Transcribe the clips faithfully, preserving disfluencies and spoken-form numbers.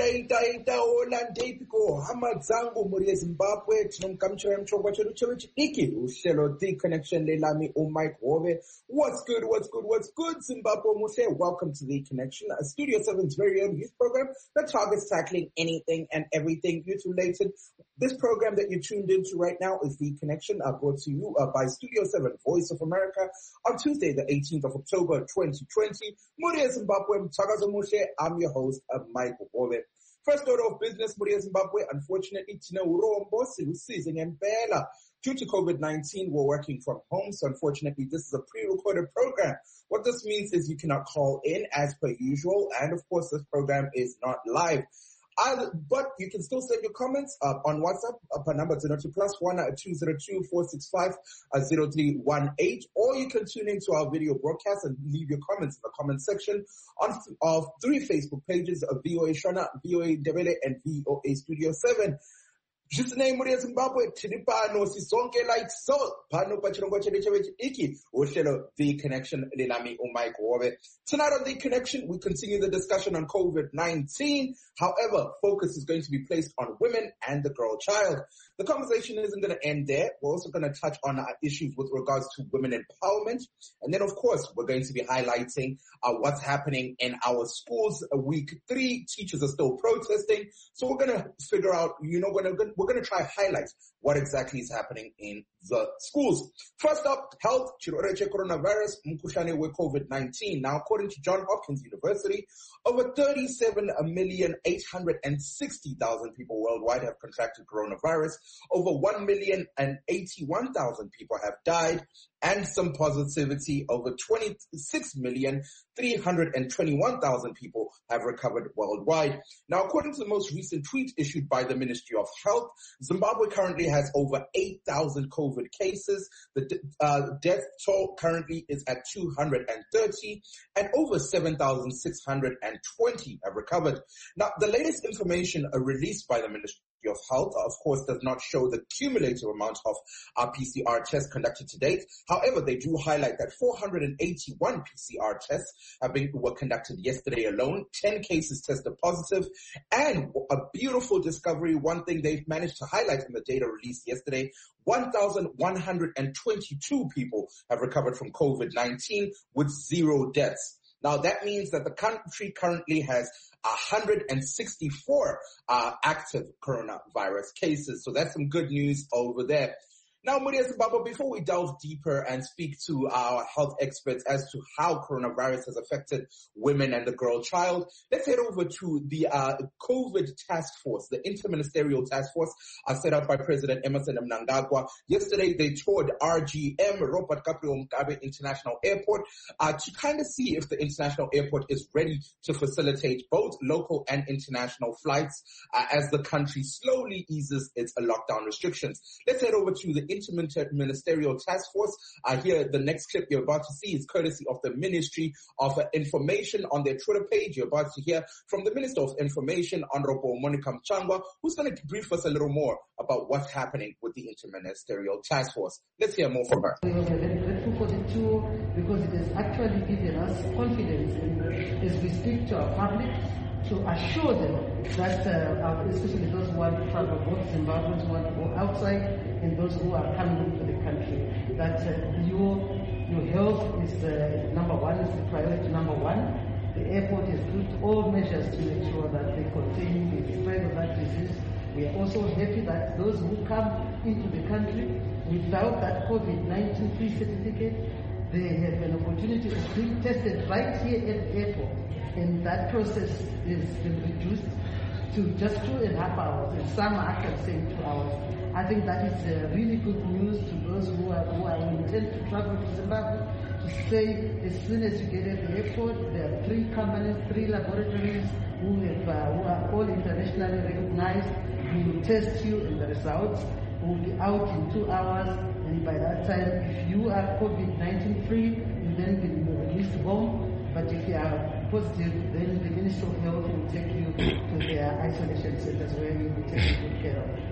ita ita olandepiko hamadzangu muri eZimbabwe tinomkamchira mchongwa chedu chewechidiki uhlelo The Connection lelami uMike Hove. What's good, what's good, what's good, Zimbabwe Muse? Welcome to The Connection, a Studio seven's very own youth program that targets tackling anything and everything youth related. This program that you're tuned into right now is The Connection, uh, brought to you uh, by Studio seven, Voice of America, on Tuesday, the eighteenth of October, twenty twenty. Muri Zimbabwe, Mtagazo Mushe. I'm your host, uh, Michael Hove. First order of business, Muri Zimbabwe. Unfortunately, Tina Urombo, Silusiz, and Bela. Due to COVID nineteen, we're working from home, so unfortunately, this is a pre-recorded program. What this means is you cannot call in as per usual, and of course, this program is not live. I, but you can still send your comments uh, on WhatsApp up at number zero two plus one two zero two four six five zero three one eight, or you can tune into our video broadcast and leave your comments in the comment section on of three Facebook pages of V O A Shona, V O A Ndebele, and V O A Studio seven. Just name Muri Zimbabwe, Tinipano, Sisonke like so, Pano Pachongo Chevich Iki, Oshelo, The Connection, Lilami, Umaik Wove. Tonight on The Connection, we continue the discussion on COVID nineteen. However, focus is going to be placed on women and the girl child. The conversation isn't going to end there. We're also going to touch on our issues with regards to women empowerment. And then, of course, we're going to be highlighting uh, what's happening in our schools. Uh, week three, teachers are still protesting. So we're going to figure out, you know, we're going to We're going to try to highlight what exactly is happening in the schools. First up, health, chiroreche coronavirus, mkushane with COVID nineteen. Now, according to Johns Hopkins University, over thirty-seven million eight hundred sixty thousand people worldwide have contracted coronavirus. Over one million eighty-one thousand people have died, and some positivity. Over twenty-six million three hundred twenty-one thousand people have recovered worldwide. Now, according to the most recent tweet issued by the Ministry of Health, Zimbabwe currently has over eight thousand COVID cases. The uh, death toll currently is at two hundred thirty, and over seven thousand six hundred twenty have recovered. Now, the latest information uh, released by the Ministry of Health, of course, does not show the cumulative amount of uh, P C R tests conducted to date. However, they do highlight that four hundred eighty-one P C R tests have been were conducted yesterday alone. ten cases tested positive, and a beautiful discovery. One thing they've managed to highlight in the data released yesterday: one thousand one hundred twenty-two people have recovered from COVID nineteen with zero deaths. Now, that means that the country currently has one hundred sixty-four uh, active coronavirus cases. So that's some good news over there. Now, Muri Zimbabwe, before we delve deeper and speak to our health experts as to how coronavirus has affected women and the girl child, let's head over to the uh, COVID task force, the interministerial task force uh, set up by President Emmerson Mnangagwa. Yesterday, they toured R G M, Robert Gabriel Mugabe International Airport, uh, to kind of see if the international airport is ready to facilitate both local and international flights uh, as the country slowly eases its uh, lockdown restrictions. Let's head over to the Interministerial Task Force. Uh, here, the next clip you're about to see is courtesy of the Ministry of uh, Information on their Twitter page. You're about to hear from the Minister of Information, Honorable Monica Mchangwa, who's going to brief us a little more about what's happening with the Interministerial Task Force. Let's hear more from her. We are very grateful for the tour because it has actually given us confidence in, as we speak to our public, to assure them that, uh, especially those who want to travel, both Zimbabweans who want to go outside and those who are coming into the country, that uh, your your health is uh, number one, is the priority number one. The airport has put all measures to make sure that they contain the spread of that disease. We are also happy that those who come into the country without that COVID nineteen free certificate, they have an opportunity to be tested right here at the airport. And that process is been reduced to just two and a half hours, and some are actually saying two hours. I think that is uh, really good news to those who are who are intent to travel to Zimbabwe, to say as soon as you get at the airport, there are three companies, three laboratories who have uh, who are all internationally recognized. We will test you, and the results will be out in two hours. And by that time, if you are COVID nineteen free, you then be released home. But if you are positive, then the Ministry of Health will take you to their isolation centers where you will be taken good care of.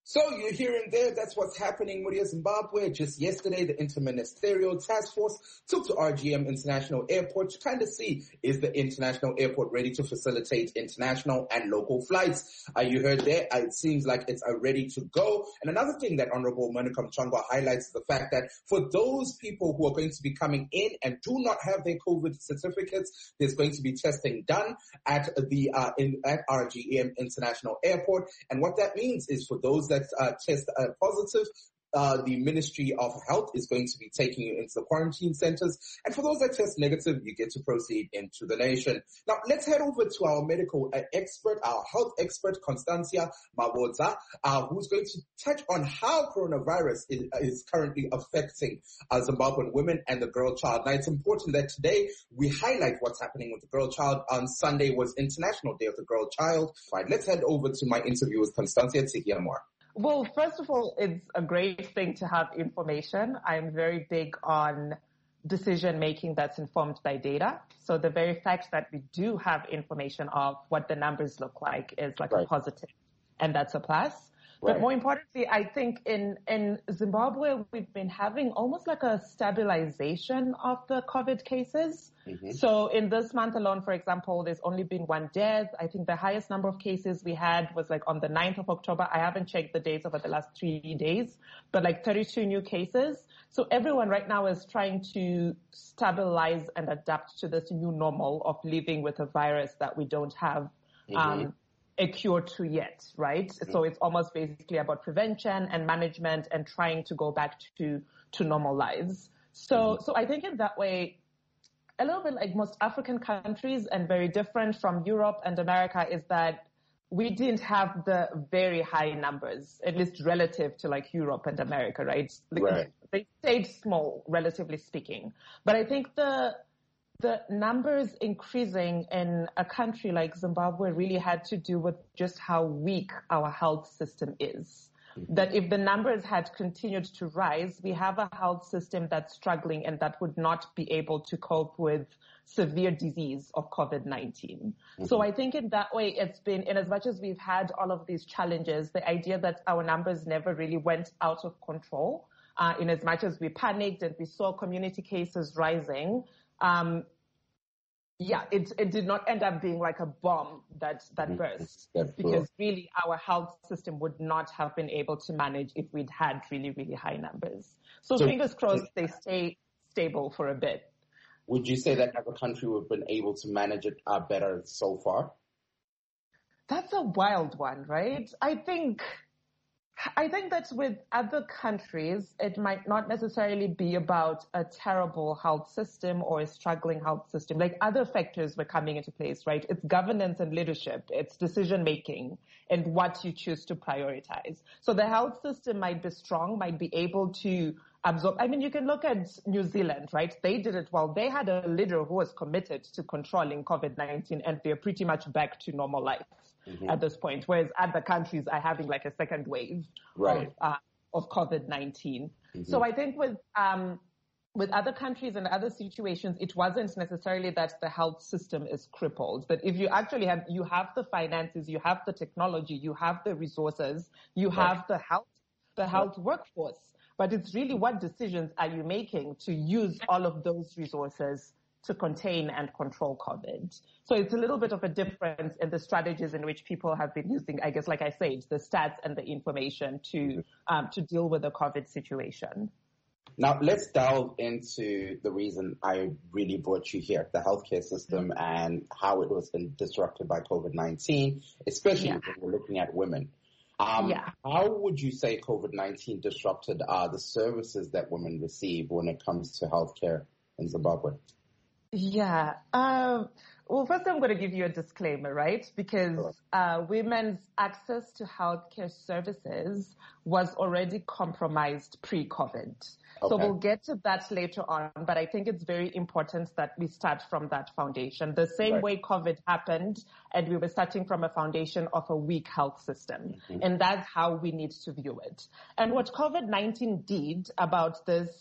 So you're hearing there, that's what's happening with Zimbabwe. Just yesterday, the Interministerial Task Force took to R G M International Airport to kind of see, is the international airport ready to facilitate international and local flights? Uh, you heard there, uh, it seems like it's uh, ready to go. And another thing that Honorable Monica Mchangwa highlights is the fact that for those people who are going to be coming in and do not have their COVID certificates, there's going to be testing done at the uh, in, at R G M International Airport. And what that means is for those that uh, test uh, positive, Uh, the Ministry of Health is going to be taking you into the quarantine centers. And for those that test negative, you get to proceed into the nation. Now, let's head over to our medical uh, expert, our health expert, Constancia Mabotsa, uh, who's going to touch on how coronavirus is, is currently affecting uh, Zimbabwean women and the girl child. Now, it's important that today we highlight what's happening with the girl child. On Sunday was International Day of the Girl Child. Right, let's head over to my interview with Constancia to hear more. Well, first of all, it's a great thing to have information. I'm very big on decision making that's informed by data. So the very fact that we do have information of what the numbers look like is like right. a positive, and that's a plus. Right. But more importantly, I think in, in Zimbabwe, we've been having almost like a stabilization of the COVID cases. Mm-hmm. So in this month alone, for example, there's only been one death. I think the highest number of cases we had was like on the ninth of October. I haven't checked the dates over the last three days, but like thirty-two new cases. So everyone right now is trying to stabilize and adapt to this new normal of living with a virus that we don't have. Mm-hmm. Um, a cure to yet, right? Mm-hmm. So it's almost basically about prevention and management and trying to go back to, to normal lives. So, mm-hmm. so I think in that way, a little bit like most African countries and very different from Europe and America is that we didn't have the very high numbers, at least relative to like Europe and America, right? Right. They stayed small, relatively speaking. But I think the, The numbers increasing in a country like Zimbabwe really had to do with just how weak our health system is. Mm-hmm. That if the numbers had continued to rise, we have a health system that's struggling and that would not be able to cope with severe disease of COVID nineteen. Mm-hmm. So I think in that way, it's been, in as much as we've had all of these challenges, the idea that our numbers never really went out of control, uh, in as much as we panicked and we saw community cases rising, Um, yeah, it, it did not end up being like a bomb that, that burst, because really our health system would not have been able to manage if we'd had really, really high numbers. So, so fingers crossed they stay stable for a bit. Would you say that as a country we've been able to manage it uh, better so far? That's a wild one, right? I think... I think that with other countries, it might not necessarily be about a terrible health system or a struggling health system. Like other factors were coming into place, right? It's governance and leadership. It's decision making and what you choose to prioritize. So the health system might be strong, might be able to absorb. I mean, you can look at New Zealand, right? They did it well. They had a leader who was committed to controlling COVID nineteen, and they're pretty much back to normal life. Mm-hmm. At this point, whereas other countries are having like a second wave right. of, uh, of COVID nineteen. Mm-hmm. So I think with um, with other countries and other situations, it wasn't necessarily that the health system is crippled. But if you actually have, you have the finances, you have the technology, you have the resources, you right. have the health, the health right. workforce. But it's really what decisions are you making to use all of those resources to contain and control COVID. So it's a little bit of a difference in the strategies in which people have been using, I guess, like I said, the stats and the information to um, to deal with the COVID situation. Now, let's delve into the reason I really brought you here, the healthcare system mm-hmm. and how it was been disrupted by COVID nineteen, especially yeah. when we're looking at women. Um, yeah. How would you say COVID nineteen disrupted uh, the services that women receive when it comes to healthcare in Zimbabwe? Yeah. Um, well, first I'm going to give you a disclaimer, right? Because uh, women's access to healthcare services was already compromised pre-COVID. Okay. So we'll get to that later on, but I think it's very important that we start from that foundation. The same right. way COVID happened, and we were starting from a foundation of a weak health system. Mm-hmm. And that's how we need to view it. And what COVID nineteen did about this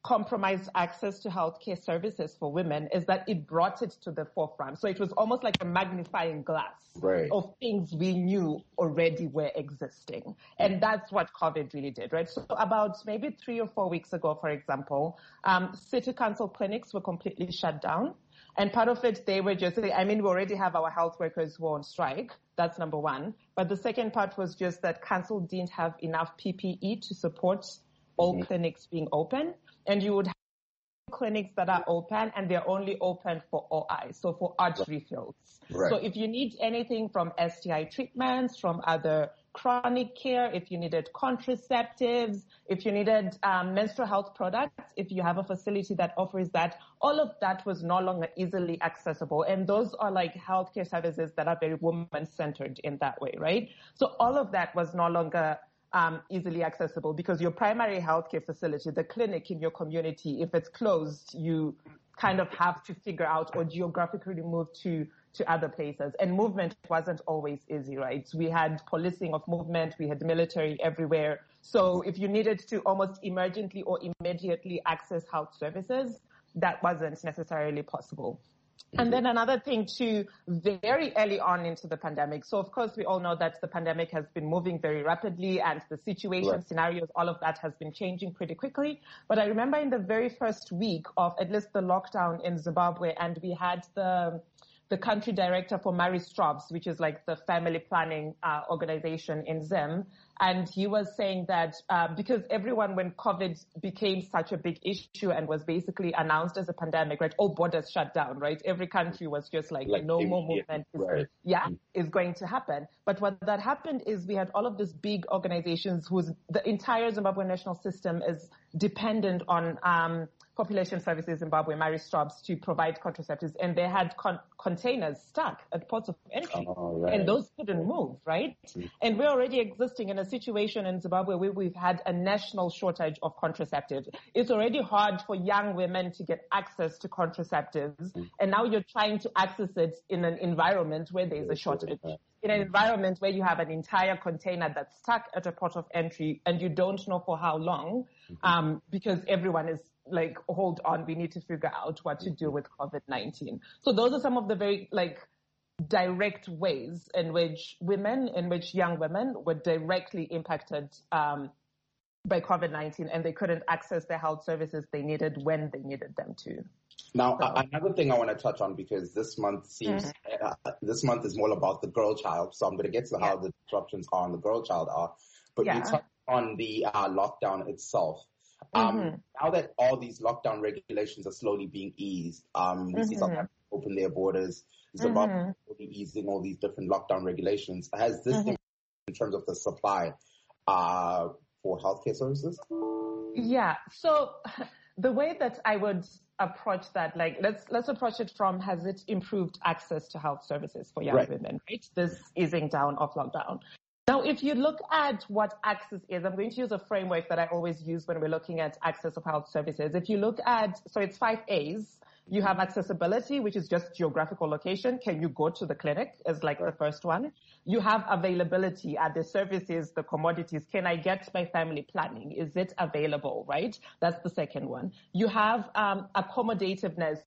compromised access to healthcare services for women is that it brought it to the forefront. So it was almost like a magnifying glass right. of things we knew already were existing. And that's what COVID really did, right? So about maybe three or four weeks ago, for example, um, city council clinics were completely shut down. And part of it, they were just, I mean, we already have our health workers who are on strike. That's number one. But the second part was just that council didn't have enough P P E to support all mm-hmm. clinics being open. And you would have clinics that are open and they're only open for O I, so for arch refills. Right. So if you need anything from S T I treatments, from other chronic care, if you needed contraceptives, if you needed um, menstrual health products, if you have a facility that offers that, all of that was no longer easily accessible. And those are like healthcare services that are very woman-centered in that way, right? So all of that was no longer um, easily accessible because your primary healthcare facility, the clinic in your community, if it's closed, you kind of have to figure out or geographically move to to other places. And movement wasn't always easy, right? We had policing of movement. We had military everywhere. So if you needed to almost emergently or immediately access health services, that wasn't necessarily possible. And then another thing too, very early on into the pandemic. So of course we all know that the pandemic has been moving very rapidly and the situation, right. scenarios, all of that has been changing pretty quickly. But I remember in the very first week of at least the lockdown in Zimbabwe, and we had the the country director for Marie Stopes, which is like the family planning uh, organization in Zim. And he was saying that uh, because everyone, when COVID became such a big issue and was basically announced as a pandemic, right, all borders shut down, right? Every country was just like, like no more movement is, right. yeah, is going to happen. But what that happened is we had all of these big organizations whose the entire Zimbabwe national system is dependent on um, Population Services Zimbabwe, Marie Stopes, to provide contraceptives, and they had con- containers stuck at ports of entry, oh, right. and those couldn't move, right? Mm-hmm. And we're already existing in a situation in Zimbabwe where we've had a national shortage of contraceptives. It's already hard for young women to get access to contraceptives, mm-hmm. and now you're trying to access it in an environment where there's a shortage. In an environment where you have an entire container that's stuck at a port of entry and you don't know for how long, mm-hmm. um, because everyone is like, hold on, we need to figure out what to do with COVID nineteen. So those are some of the very like direct ways in which women, in which young women were directly impacted um, by COVID nineteen, and they couldn't access the health services they needed when they needed them to. Now, so. another thing I want to touch on, because this month seems, mm-hmm. uh, this month is more about the girl child. So I'm going to get to yeah. how the disruptions on the girl child are. But yeah. you touched on the uh, lockdown itself. Um, mm-hmm. Now that all these lockdown regulations are slowly being eased, um, we mm-hmm. see South Africa open their borders, Zimbabwe mm-hmm. slowly easing all these different lockdown regulations. Has this mm-hmm. in terms of the supply uh, for healthcare services? Yeah. So the way that I would approach that, like let's let's approach it from, has it improved access to health services for young right. women, right? This easing down of lockdown. Now, if you look at what access is, I'm going to use a framework that I always use when we're looking at access of health services. If you look at, so it's five A's. You have accessibility, which is just geographical location. Can you go to the clinic is like right. the first one. You have availability at the services, the commodities. Can I get my family planning? Is it available, right? That's the second one. You have um, accommodativeness.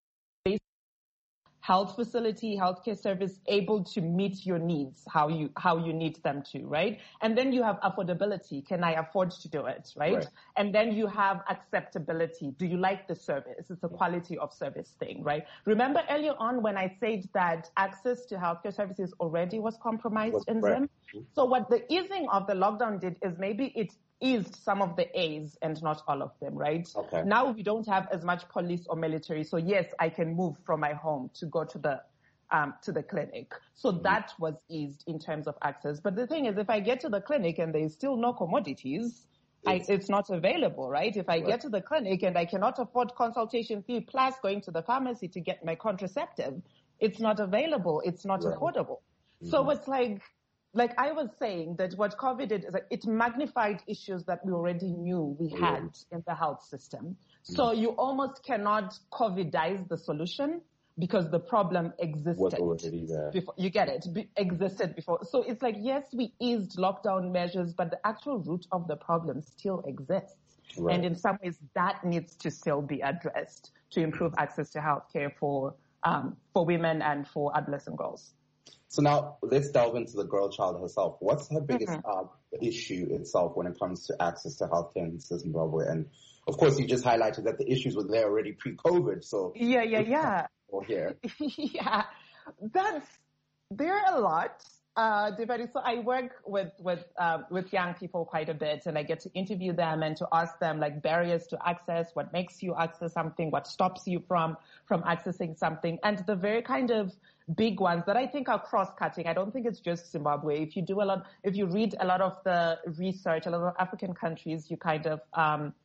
Health facility, healthcare service able to meet your needs, how you, how you need them to, right? And then you have affordability. Can I afford to do it, right? right? And then you have acceptability. Do you like the service? It's a quality of service thing, right? Remember earlier on when I said that access to healthcare services already was compromised was in right. Zim? So what the easing of the lockdown did is maybe it eased some of the A's and not all of them, right? Okay. Now we don't have as much police or military. So yes, I can move from my home to go to the, um, to the clinic. So mm-hmm. that was eased in terms of access. But the thing is, if I get to the clinic and there's still no commodities, it's, I, it's not available, right? If I right. get to the clinic and I cannot afford consultation fee plus going to the pharmacy to get my contraceptive, it's not available. It's not right. affordable. Mm-hmm. So it's like, Like I was saying, that what COVID did is that it magnified issues that we already knew we had yeah. in the health system. So yeah. you almost cannot COVIDize the solution because the problem existed. Was already there. Before, you get it? Be, existed before. So it's like, yes, we eased lockdown measures, but the actual root of the problem still exists. Right. And in some ways, that needs to still be addressed to improve access to healthcare for um, for women and for adolescent girls. So now let's delve into the girl child herself. What's her biggest mm-hmm. uh, issue itself when it comes to access to healthcare in Zimbabwe? And of course, you just highlighted that the issues were there already pre-COVID. So yeah, yeah, yeah. Here. yeah, that's there are a lot. Uh, so I work with with um, with young people quite a bit, and I get to interview them and to ask them like barriers to access, what makes you access something, what stops you from from accessing something, and the very kind of big ones that I think are cross-cutting. I don't think it's just Zimbabwe. If you do a lot, if you read a lot of the research, a lot of African countries, you kind of um,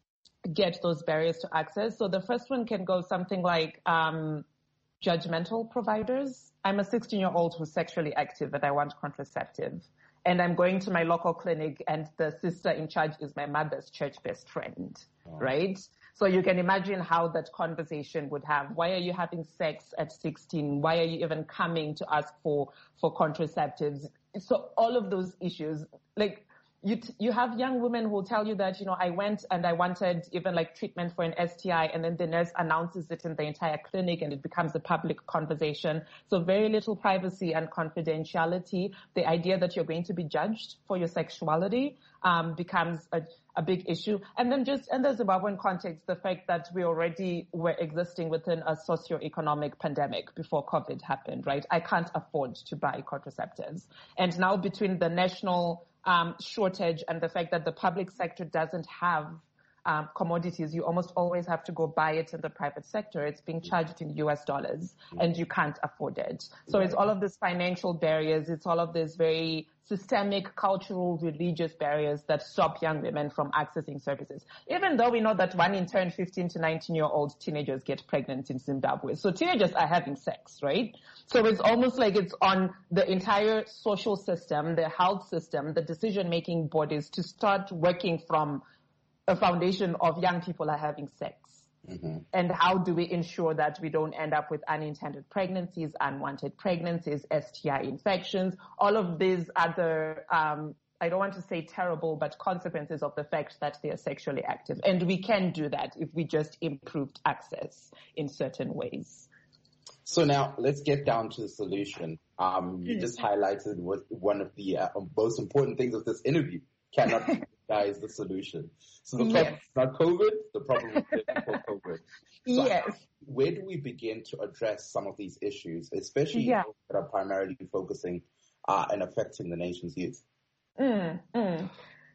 get those barriers to access. So the first one can go something like um, judgmental providers. I'm a sixteen-year-old who's sexually active and I want contraceptive. And I'm going to my local clinic and the sister in charge is my mother's church best friend, oh. right? So you can imagine how that conversation would have. Why are you having sex at sixteen? Why are you even coming to ask for, for contraceptives? So all of those issues, like, You t- you have young women who will tell you that, you know, I went and I wanted even like treatment for an S T I, and then the nurse announces it in the entire clinic and it becomes a public conversation. So very little privacy and confidentiality. The idea that you're going to be judged for your sexuality um, becomes a, a big issue. And then just in the Zimbabwean context, the fact that we already were existing within a socioeconomic pandemic before COVID happened, right? I can't afford to buy contraceptives. And now between the national Um, shortage and the fact that the public sector doesn't have um, commodities, you almost always have to go buy it in the private sector. It's being charged in U S dollars and you can't afford it. So it's all of these financial barriers. It's all of these very systemic, cultural, religious barriers that stop young women from accessing services. Even though we know that one in ten fifteen to nineteen year old teenagers get pregnant in Zimbabwe. So teenagers are having sex, right? So it's almost like it's on the entire social system, the health system, the decision-making bodies to start working from a foundation of young people are having sex. Mm-hmm. And how do we ensure that we don't end up with unintended pregnancies, unwanted pregnancies, S T I infections, all of these other, um, I don't want to say terrible, but consequences of the fact that they are sexually active. And we can do that if we just improved access in certain ways. So now let's get down to the solution. Um, you just highlighted what one of the uh, most important things of this interview. Cannot is the solution. So the problem yes. is not COVID, the problem is before COVID. So yes. Where do we begin to address some of these issues, especially yeah. those that are primarily focusing uh, and affecting the nation's youth? Mm, mm.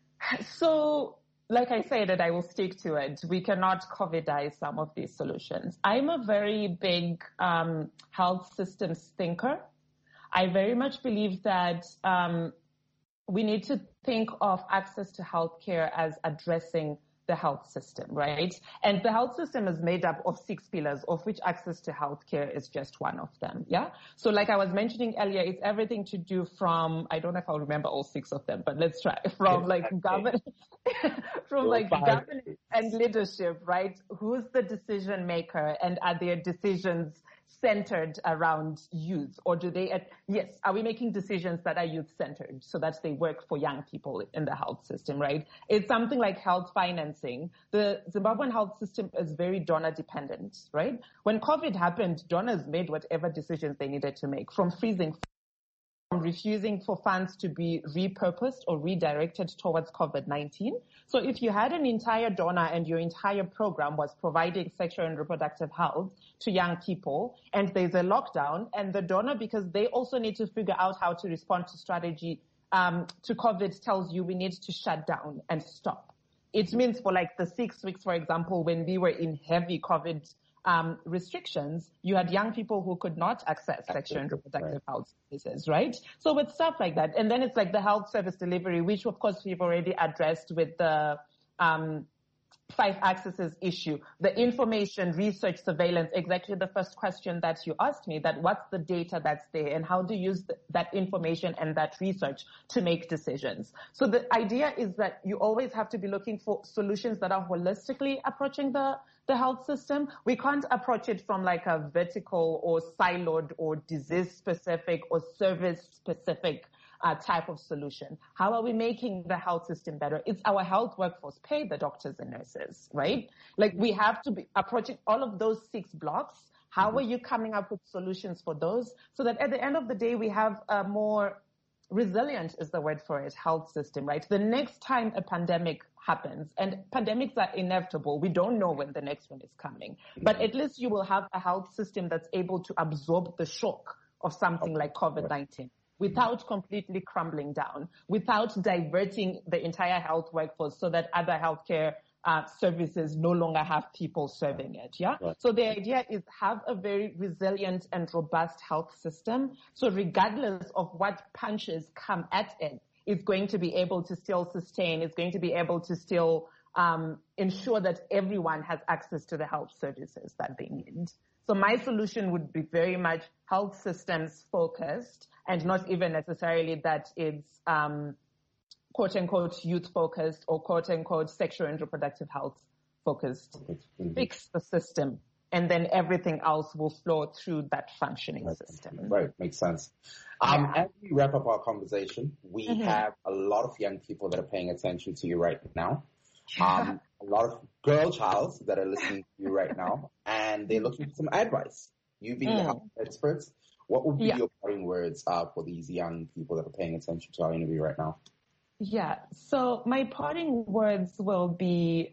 So, like I said, and I will stick to it, we cannot COVIDize some of these solutions. I'm a very big um, health systems thinker. I very much believe that um, we need to think of access to healthcare as addressing the health system, right? And the health system is made up of six pillars, of which access to healthcare is just one of them, yeah? So like I was mentioning earlier, it's everything to do from, I don't know if I'll remember all six of them, but let's try, from like governance, from like governance and leadership, right? Who's the decision maker and are their decisions centered around youth, or do they, uh, yes, are we making decisions that are youth-centered so that they work for young people in the health system, right? It's something like health financing. The Zimbabwean health system is very donor-dependent, right? When COVID happened, donors made whatever decisions they needed to make, from freezing, from refusing for funds to be repurposed or redirected towards COVID nineteen. So if you had an entire donor and your entire program was providing sexual and reproductive health to young people, and there's a lockdown, and the donor, because they also need to figure out how to respond to strategy um, to COVID, tells you we need to shut down and stop. It means for like the six weeks, for example, when we were in heavy COVID Um, restrictions, you had young people who could not access sexual and reproductive health services, right? So with stuff like that, and then it's like the health service delivery, which of course we've already addressed with the um, five accesses issue, the information, research, surveillance, exactly the first question that you asked me, that what's the data that's there and how to use th- that information and that research to make decisions. So the idea is that you always have to be looking for solutions that are holistically approaching the the health system. We can't approach it from like a vertical or siloed or disease specific or service specific uh, type of solution? How are we making the health system better? It's our health workforce pay the doctors and nurses, right? Like we have to be approaching all of those six blocks. How are you coming up with solutions for those so that at the end of the day, we have a more resilient is the word for it, health system, right? The next time a pandemic happens, and pandemics are inevitable, we don't know when the next one is coming, but at least you will have a health system that's able to absorb the shock of something like COVID nineteen without completely crumbling down, without diverting the entire health workforce so that other healthcare uh, services no longer have people serving it. Yeah. Right. So the idea is have a very resilient and robust health system. So regardless of what punches come at it, it's going to be able to still sustain. It's going to be able to still um, ensure that everyone has access to the health services that they need. So my solution would be very much health systems focused and not even necessarily that it's um, quote unquote youth focused or quote unquote sexual and reproductive health focused. Mm-hmm. Fix the system and then everything else will flow through that functioning right. system. Right. Makes sense. Um, yeah. As we wrap up our conversation, we mm-hmm. have a lot of young people that are paying attention to you right now. Um, a lot of girl childs that are listening to you right now, and they're looking for some advice. You being mm. the health experts, what would be yeah. your parting words uh, for these young people that are paying attention to our interview right now? Yeah, so my parting words will be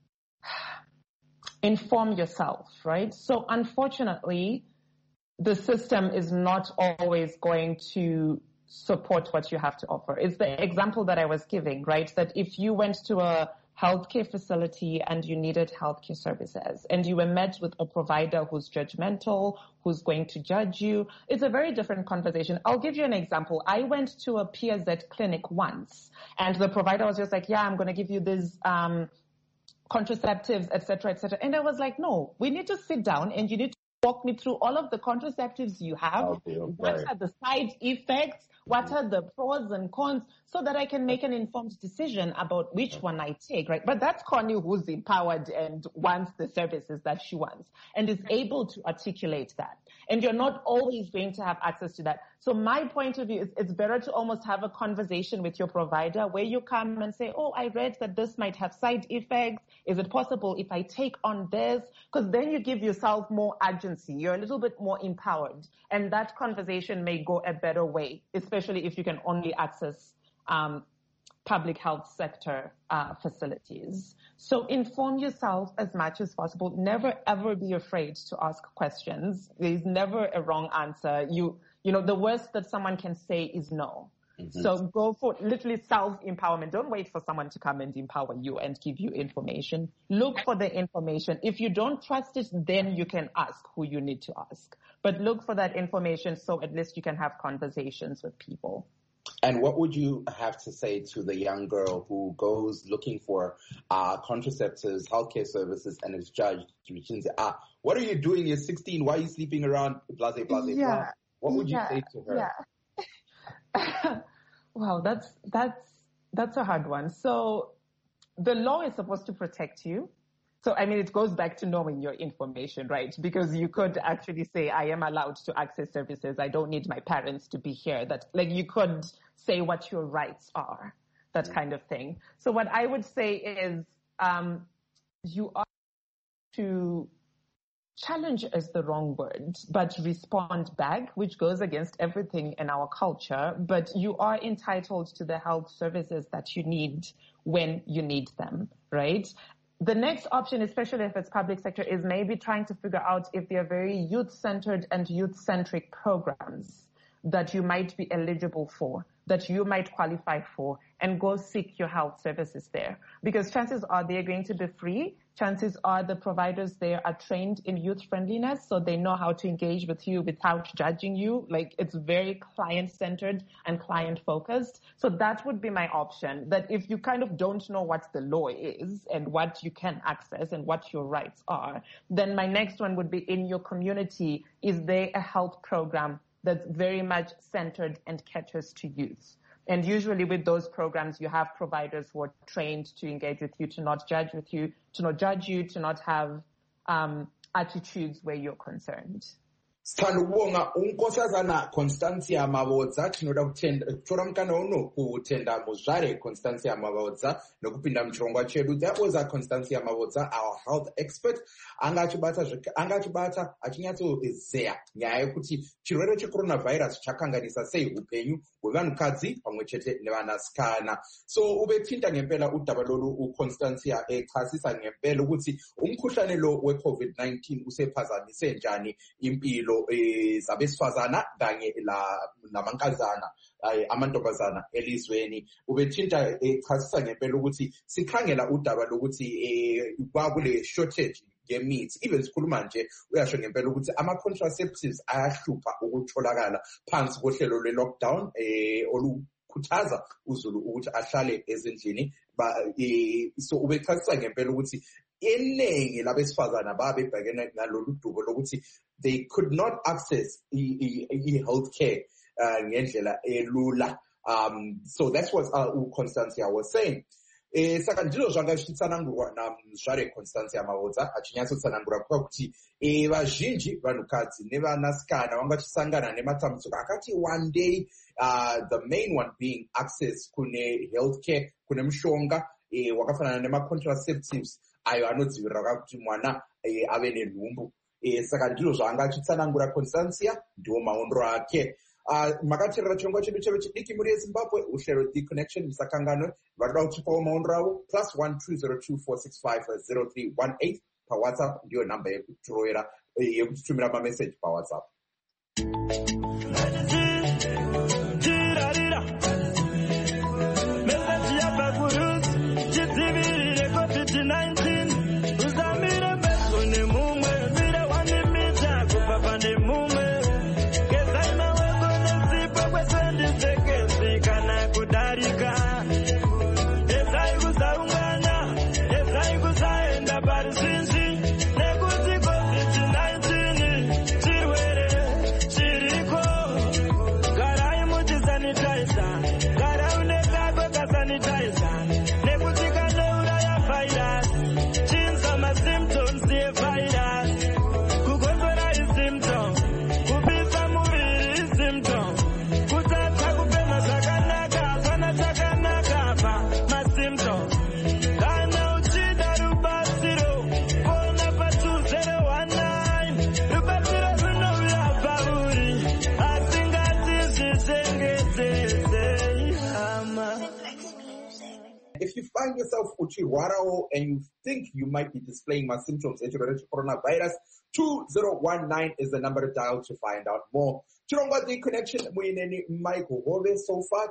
inform yourself, right? So unfortunately, the system is not always going to support what you have to offer. It's the example that I was giving, right? That if you went to a healthcare facility and you needed healthcare services and you were met with a provider who's judgmental, who's going to judge you, it's a very different conversation. I'll give you an example. I went to a P S Z clinic once and the provider was just like, yeah, I'm going to give you this, um, contraceptives, et cetera, et cetera. And I was like, no, we need to sit down and you need to walk me through all of the contraceptives you have. Okay, okay. What are the side effects? What are the pros and cons so that I can make an informed decision about which one I take, right? But that's Connie who's empowered and wants the services that she wants and is able to articulate that. And you're not always going to have access to that. So my point of view is it's better to almost have a conversation with your provider where you come and say, oh, I read that this might have side effects. Is it possible if I take on this? Because then you give yourself more agency. You're a little bit more empowered. And that conversation may go a better way, especially if you can only access um, public health sector uh, facilities. So inform yourself as much as possible. Never, ever be afraid to ask questions. There's never a wrong answer. You, you know, the worst that someone can say is no. Mm-hmm. So go for literally self-empowerment. Don't wait for someone to come and empower you and give you information. Look for the information. If you don't trust it, then you can ask who you need to ask. But look for that information so at least you can have conversations with people. And what would you have to say to the young girl who goes looking for uh, contraceptives, healthcare services, and is judged? You can say, ah, what are you doing? You're sixteen. Why are you sleeping around? Blase, blase, yeah. blah. What would yeah. you say to her? Yeah. Wow, that's that's that's a hard one. So the law is supposed to protect you. So, I mean, it goes back to knowing your information, right? Because you could actually say, I am allowed to access services. I don't need my parents to be here. That, like, you could say what your rights are, that mm-hmm. kind of thing. So what I would say is, um, you are to challenge is the wrong word, but respond back, which goes against everything in our culture. But you are entitled to the health services that you need when you need them, right? The next option, especially if it's public sector, is maybe trying to figure out if there are very youth-centered and youth-centric programs that you might be eligible for, that you might qualify for, and go seek your health services there. Because chances are they're going to be free. Chances are the providers there are trained in youth friendliness, so they know how to engage with you without judging you. Like, it's very client-centered and client-focused. So that would be my option, that if you kind of don't know what the law is and what you can access and what your rights are, then my next one would be in your community, is there a health program that's very much centered and caters to youth? And usually with those programs, you have providers who are trained to engage with you, to not judge with you, to not judge you, to not have um, attitudes where you're concerned. Sithanda ukubonga unkosazana Constancia Mabodza tinoda kutora mukana uno kutenda muzvare Constancia Mabodza nokupinda muchirongwa chedu. That was our Constancia Mabodza, our health expert. Anga achibata anga achibata achinyatsozeya nyaya yekuti chirwere checoronavirus chakanganisa sei upenyu hwevanhukadzi pamwe chete nevanasikana. So ubethinta ngempela udaba lolu uConstancia echasisa ngempela ukuthi umkhuhlane lo weCovid nineteen usephazamise njani impilo zabesifazana kanye lamankazana amantombazana elizweni. Ubethinta echasisa ngempela ukuthi sikhangela udaba lokuthi kwakule shortage yemithi. Even sikhuluma nje uyasho ngempela ukuthi ama-contraceptives ayahlupha ukutholakala phansi kohlelo lwe-lockdown olukhuthaza uzulu ukuthi ahlale ezindlini. So ubechasisa ngempela ukuthi iningi labesifazana babebhekene nalolu dubo lokuthi they could not access i-healthcare ngendlela elula. Um, so that's what uh, Constancia was saying. Eh saka ndilo zvanga zvitsanangurwa namzvare Constancia Mabodza achinyatsotsangura kuti eh vazhinji vanhukadzi nevanasikana vangachisangana nematambudziko akati one day, uh, the main one being access kune healthcare, kune mushonga eh wakafanana nema-contraceptives ayo anodzivirira kuti mwana eh, ave nenhumbu. Eh saka ndilo zvanga achitsanangura Constancia ndiwo maondro ake. Uh, makatirira chirongwa chedu chevechidiki muri yeZimbabwe uhlelo The Connection. Musakanganwe varoda kuchipawo maondro avo plus one two zero two four six five zero three one eight pawhatsapp ndiyo namba yekutirowera yekutitumira mameseji pawhatsapp. If you find yourself uchirwarao and you think you might be displaying my symptoms of coronavirus, two zero one nine is the number to dial to find out more. Chirongwa The Connection, muineni Michael Hove. So far,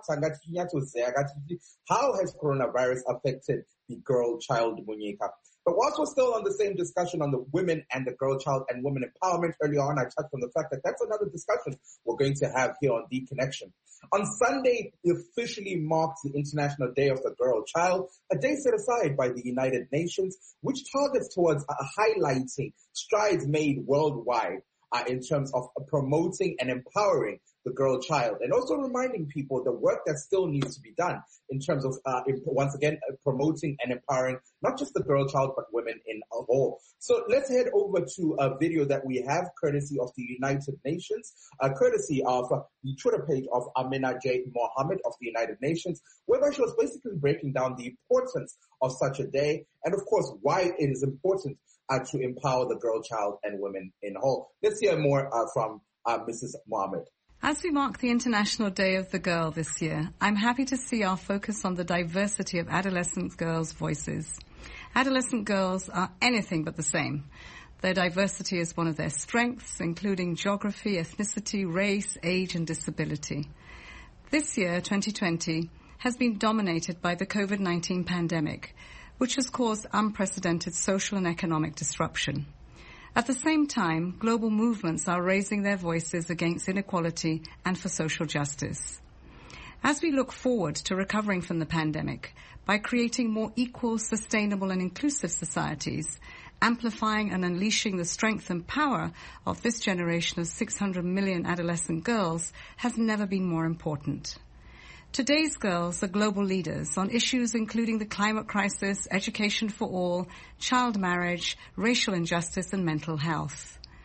how has coronavirus affected the girl child Munyika? But whilst we're still on the same discussion on the women and the girl child and women empowerment, earlier on I touched on the fact that that's another discussion we're going to have here on The Connection. On Sunday, it officially marks the International Day of the Girl Child, a day set aside by the United Nations, which targets towards uh, highlighting strides made worldwide uh, in terms of uh, promoting and empowering the girl child, and also reminding people the work that still needs to be done in terms of, uh, imp- once again, uh, promoting and empowering not just the girl child, but women in a whole. So let's head over to a video that we have courtesy of the United Nations, uh, courtesy of uh, the Twitter page of Amina J. Mohammed of the United Nations, whereby she was basically breaking down the importance of such a day and, of course, why it is important uh, to empower the girl child and women in a whole. Let's hear more uh, from uh, Missus Mohammed. As we mark the International Day of the Girl this year, I'm happy to see our focus on the diversity of adolescent girls' voices. Adolescent girls are anything but the same. Their diversity is one of their strengths, including geography, ethnicity, race, age, and disability. This year, twenty twenty, has been dominated by the COVID nineteen pandemic, which has caused unprecedented social and economic disruption. At the same time, global movements are raising their voices against inequality and for social justice. As we look forward to recovering from the pandemic by creating more equal, sustainable and inclusive societies, amplifying and unleashing the strength and power of this generation of six hundred million adolescent girls has never been more important. Today's girls are global leaders on issues including the climate crisis, education for all, child marriage, racial injustice and mental health.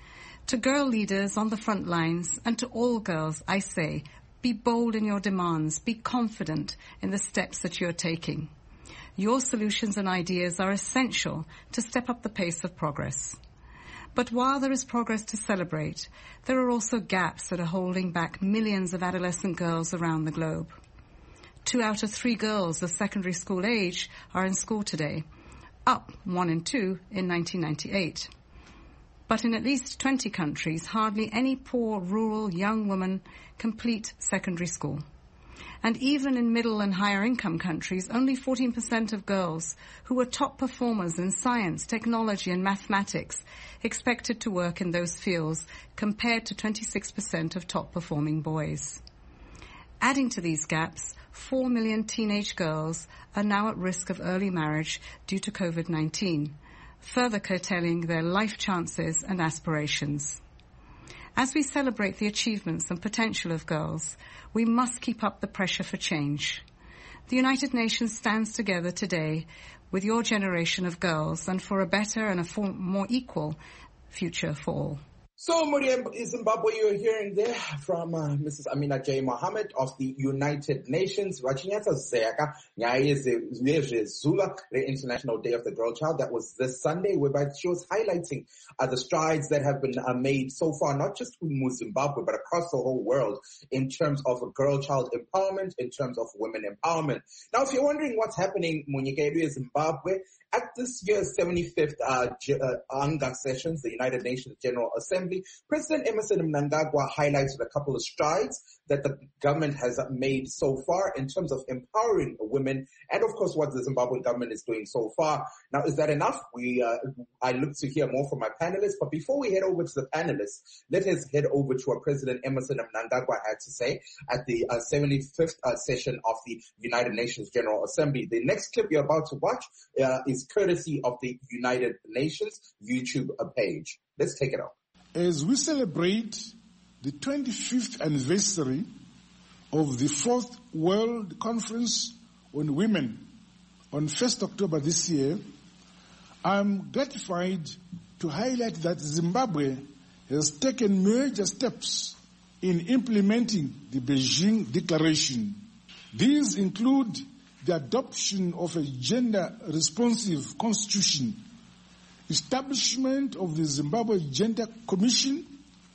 To girl leaders on the front lines and to all girls, I say, be bold in your demands, be confident in the steps that you're taking. Your solutions and ideas are essential to step up the pace of progress. But while there is progress to celebrate, there are also gaps that are holding back millions of adolescent girls around the globe. Two out of three girls of secondary school age are in school today, up one in two in nineteen ninety-eight. But in at least twenty countries, hardly any poor rural young woman complete secondary school. And even in middle and higher income countries, only fourteen percent of girls who were top performers in science, technology and mathematics expected to work in those fields compared to twenty-six percent of top performing boys. Adding to these gaps, four million teenage girls are now at risk of early marriage due to COVID nineteen, further curtailing their life chances and aspirations. As we celebrate the achievements and potential of girls, we must keep up the pressure for change. The United Nations stands together today with your generation of girls and for a better and a more equal future for all. So, Muriel, Zimbabwe, you're hearing there from uh, Missus Amina J. Mohammed of the United Nations. Vachinyatsa Zeka, Nyayeze Zula, the International Day of the Girl Child. That was this Sunday, whereby she was highlighting uh, the strides that have been uh, made so far, not just in Zimbabwe, but across the whole world in terms of girl child empowerment, in terms of women empowerment. Now, if you're wondering what's happening, Munyika, Zimbabwe, at this year's seventy-fifth uh, uh, ANGA sessions, the United Nations General Assembly, President Emmerson Mnangagwa highlighted a couple of strides that the government has made so far in terms of empowering women, and of course what the Zimbabwean government is doing so far. Now, is that enough? We, uh, I look to hear more from my panelists, but before we head over to the panelists, let us head over to what President Emmerson Mnangagwa had to say at the uh, seventy-fifth uh, session of the United Nations General Assembly. The next clip you're about to watch uh, is courtesy of the United Nations YouTube page. Let's take it out. As we celebrate the twenty-fifth anniversary of the fourth World Conference on Women on first October this year, I'm gratified to highlight that Zimbabwe has taken major steps in implementing the Beijing Declaration. These include the adoption of a gender-responsive constitution, establishment of the Zimbabwe Gender Commission,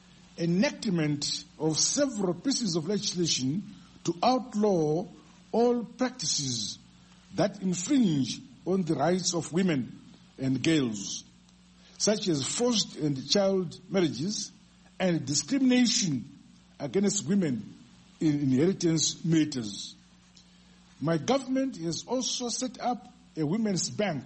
enactment of several pieces of legislation to outlaw all practices that infringe on the rights of women and girls, such as forced and child marriages and discrimination against women in inheritance matters. My government has also set up a women's bank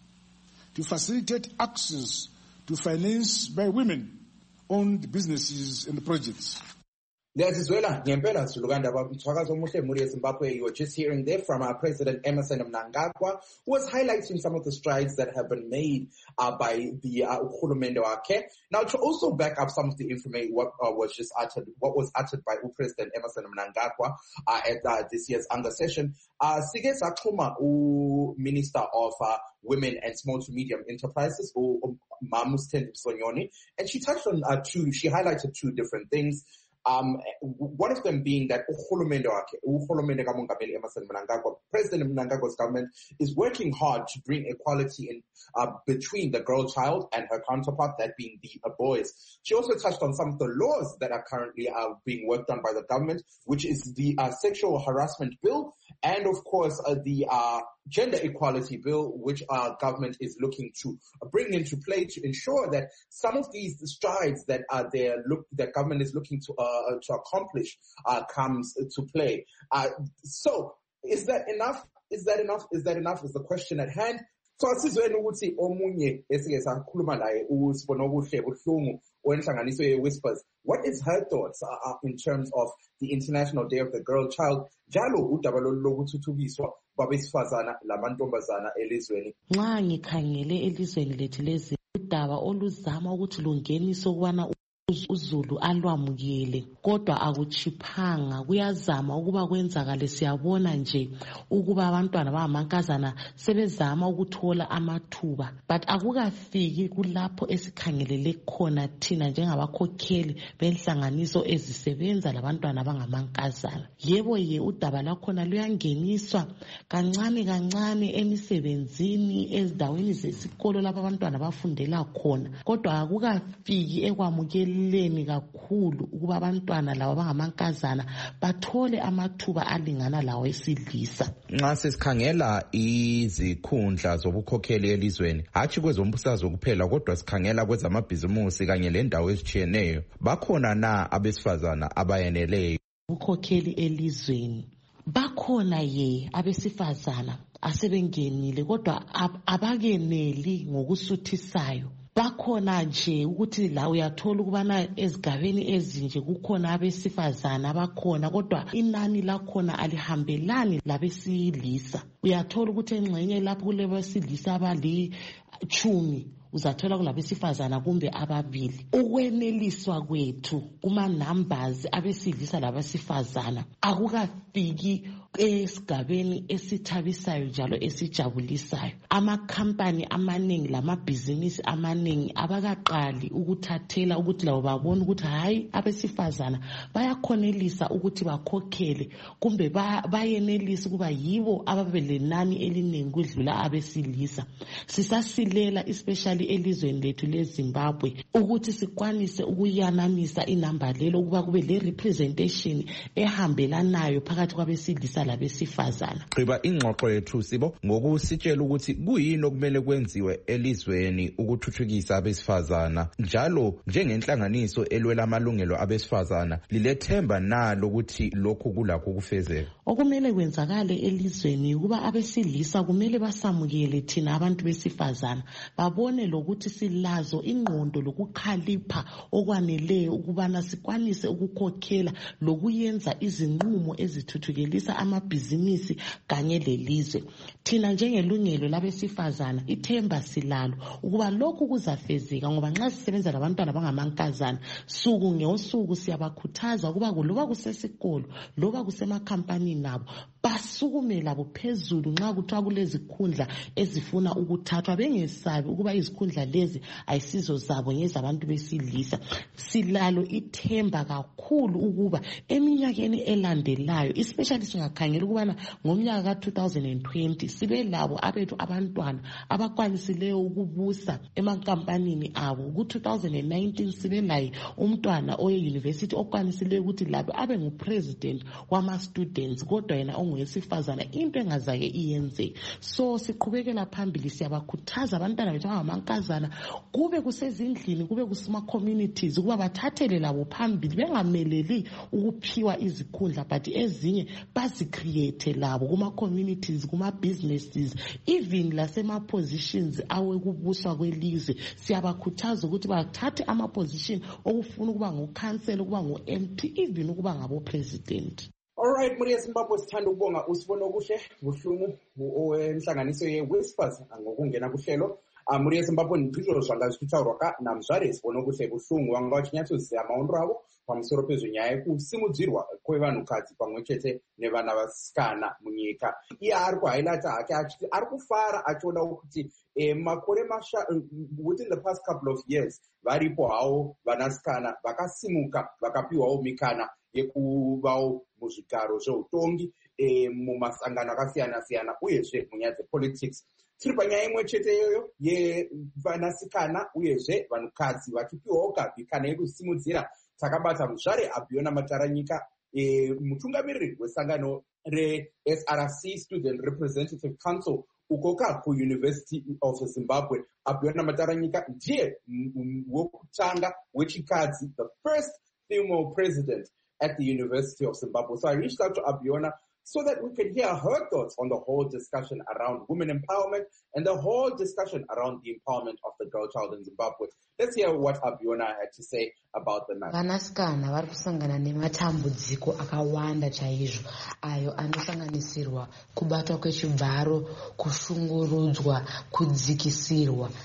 to facilitate access to finance by women-owned businesses and projects. Ngiyazizwela ngempela Zulukanda baba mthwakazo omuhle muri Zimbabwe. You were just hearing there from our President Emmerson Mnangagwa, who was highlighting some of the strides that have been made uh, by the uh, Uhulumende wakhe. Now, to also back up some of the information what uh, was just uttered, what was uttered by President Emmerson Mnangagwa uh, at uh, this year's ANGA session, uh, Sige Saxuma, Minister of uh, Women and Small to Medium Enterprises, Mamus Sonyoni, and she touched on uh, two. She highlighted two different things. Um, one of them being that President Mnangagwa's government is working hard to bring equality in uh, between the girl child and her counterpart, that being the uh, boys. She also touched on some of the laws that are currently uh, being worked on by the government, which is the uh, sexual harassment bill, and of course uh, the uh, gender equality bill, which our government is looking to bring into play to ensure that some of these strides that uh, their look, the government is looking to uh, to accomplish uh, comes to play. Uh, so, is that enough? Is that enough? Is that enough? Is the question at hand. So, asizweni ukuthi omunye esike sakhuluma laye uSibonobuhle buhlungu owenhlanganiso ye-Whispers. What is her thoughts uh, in terms of the International Day of the Girl Child? Njalo udaba lolu lokuthuthukiswa kwabesifazana lamantombazana elizweni. Nxa ngikhangele elizweni lethu lezi udaba oluzama ukuthi lungeniswe ukubana uZulu alwamukele kodwa akuchiphanga kuyazama ukuba kwenzakale. Siyabona nje ukuba abantwana bangamankazana sebezama ukuthola amathuba, but akukafiki kulapho esikhangelele khona thina njengabakhokheli benhlanganiso ezisebenza labantwana bangamankazana. Yebo ye udaba lakhona luyangeniswa kancane kancane emisebenzini ezindaweni zesikolo lapho abantwana bafundela khona, kodwa akukafiki ekwamukele leni kakhulu ukuba abantwana laba bangamankazana bathole amathuba alingana lawo esilisa. Nxa sesikhangela izikhundla zobukhokheli elizweni, hatshi kwezombusazwe kuphela kodwa sikhangela kwezamabhizimusi kanye lendawo ezitshiyeneyo, bakhona na abesifazana abayeneleyo? Ubukhokheli elizweni bakhona ye abesifazana asebengenile kodwa ab- abakeneli ngokusuthisayo. Bakhona nje ukuthi la uyathola ukubana ezigabeni ezinje kukhona abesifazana bakhona kodwa inani lakhona alihambelani labesilisa. Uyathola ukuthi engxenye lapho kulebesilisa abalichumi uzathola kulabesifazana kumbe ababili. Ukweneliswa kwethu kuma numbers abesilisa labesifazana akukafiki esigabeni esithabisayo njalo esijabulisayo. Amakhampani amaningi lamabhizinisi amaningi abakaqali ukuthathela ukuthi labo babone ukuthi hayi abesifazana bayakhonelisa ukuthi bakhokhele kumbe bayenelisa ukuba yibo ababelenani eliningi kudlula abesilisa. Sisasilela especially elizweni lethu leZimbabwe ukuthi sikwanise ukuyananisa inamba lelo ukuba kube le representation ehambelanayo phakathi kwabesilisa labesifazana. Gqiba ingxoxo yethu Sibo ngokusitshela ukuthi kuyini okumele kwenziwe elizweni ukuthuthukisa abesifazana, njalo njengenhlanganiso elwela amalungelo abesifazana lilethemba nalo ukuthi lokhu kulakho kufezeka. Okumele kwenzakale elizweni ukuba abesilisa kumele basamukele thina abantu besifazana, babone lokuthi silazo ingqondo lokukhalipha okwaneleyo ukubana sikwanise ukukhokhela lokuyenza izinqumo ezithuthukelisa amabhizinisi kanye lelizwe. Thina njengelungelo labesifazana ithemba silalo ukuba lokhu kuzafezeka, ngoba nxa sisebenza labantwana bangamankazana suku ngosuku siyabakhuthaza ukuba loba kusesikolo loba kusemakhampani nabo basukume labo phezulu nxa kuthiwa kulezikhundla ezifuna ukuthathwa, bengesabi ukuba izikhundla lezi ayisizo zabo ngezabantu besilisa. Silalo ithemba kakhulu ukuba eminyakeni elandelayo especially singakhangela ukubana ngomnyaka ka two thousand twenty sibe labo abethu abantwana abakwanisileyo ukubusa emankampanini abo. Ku two thousand nineteen sibe laye umntwana oye university okwanisileyo ukuthi labo abe ngupresident wama students kodwa yena ongowesifazana, into engazake iyenze. So siqhubekela phambili siyabakhuthaza abantwana bethu abangamankazana kube kusezindlini kube kusema communities ukuba bathathele labo phambili, bengameleli ukuphiwa izikhundla but ezinye bazicreate labo kuma communities kuma businesses even lasema positions awekubuswa kwelizwe. Siyabakhuthaza ukuthi bathathe ama position okufuna ukuba ngokhansela, ukuba ngo-M P, even ukuba ngabo president. Alright, Muriya Zimbabwe, sithanda ukubonga uSibono Kuhle Buhlungu wenhlanganiso ye-Whispers ngokungena kuhlelo. Muriya Zimbabwe ndiphihlelo zvangazvitaurwa ka namzvare Sibono Kuhle Buhlungu vanga vachinyatsoziva maonero avo pamusoro pezvenyaya yekusimudzirwa kwevanhukadzi pamwe chete nevana vasikana munyika. Iye ari kuhighlighta hake achiti ari kufara achiona kuti makore masha within the past couple of years varipo havo vanasikana vakasimuka vakapiwawo mikana yekuvawo muzvigaro zveutongi mumasangano akasiyana siyana uyezve munyaya dzepolitics. Tiri panyaya imwe chete iyoyo yevanasikana uyezve vanhukadzi vachipiwawo mikana yekusimudzira. Takabata muzvare Abhiona Mataranyika, mutungamiriri wesangano re-S R C Student Representative Council ukoka ku University of Zimbabwe. Abhiona Mataranyika ndiye wokutanga wechikadzi, the first female president at the University of Zimbabwe. So I reached out to Abhiona so that we could hear her thoughts on the whole discussion around women empowerment and the whole discussion around the empowerment of the girl child in Zimbabwe. Let's hear what Abhiona had to say about the matter. Vanasikana vari kusangana nematambudziko akawanda chaizvo ayo anosanganisirwa kubatwa kwechibharo, kushungurudzwa, kudzikisirwa.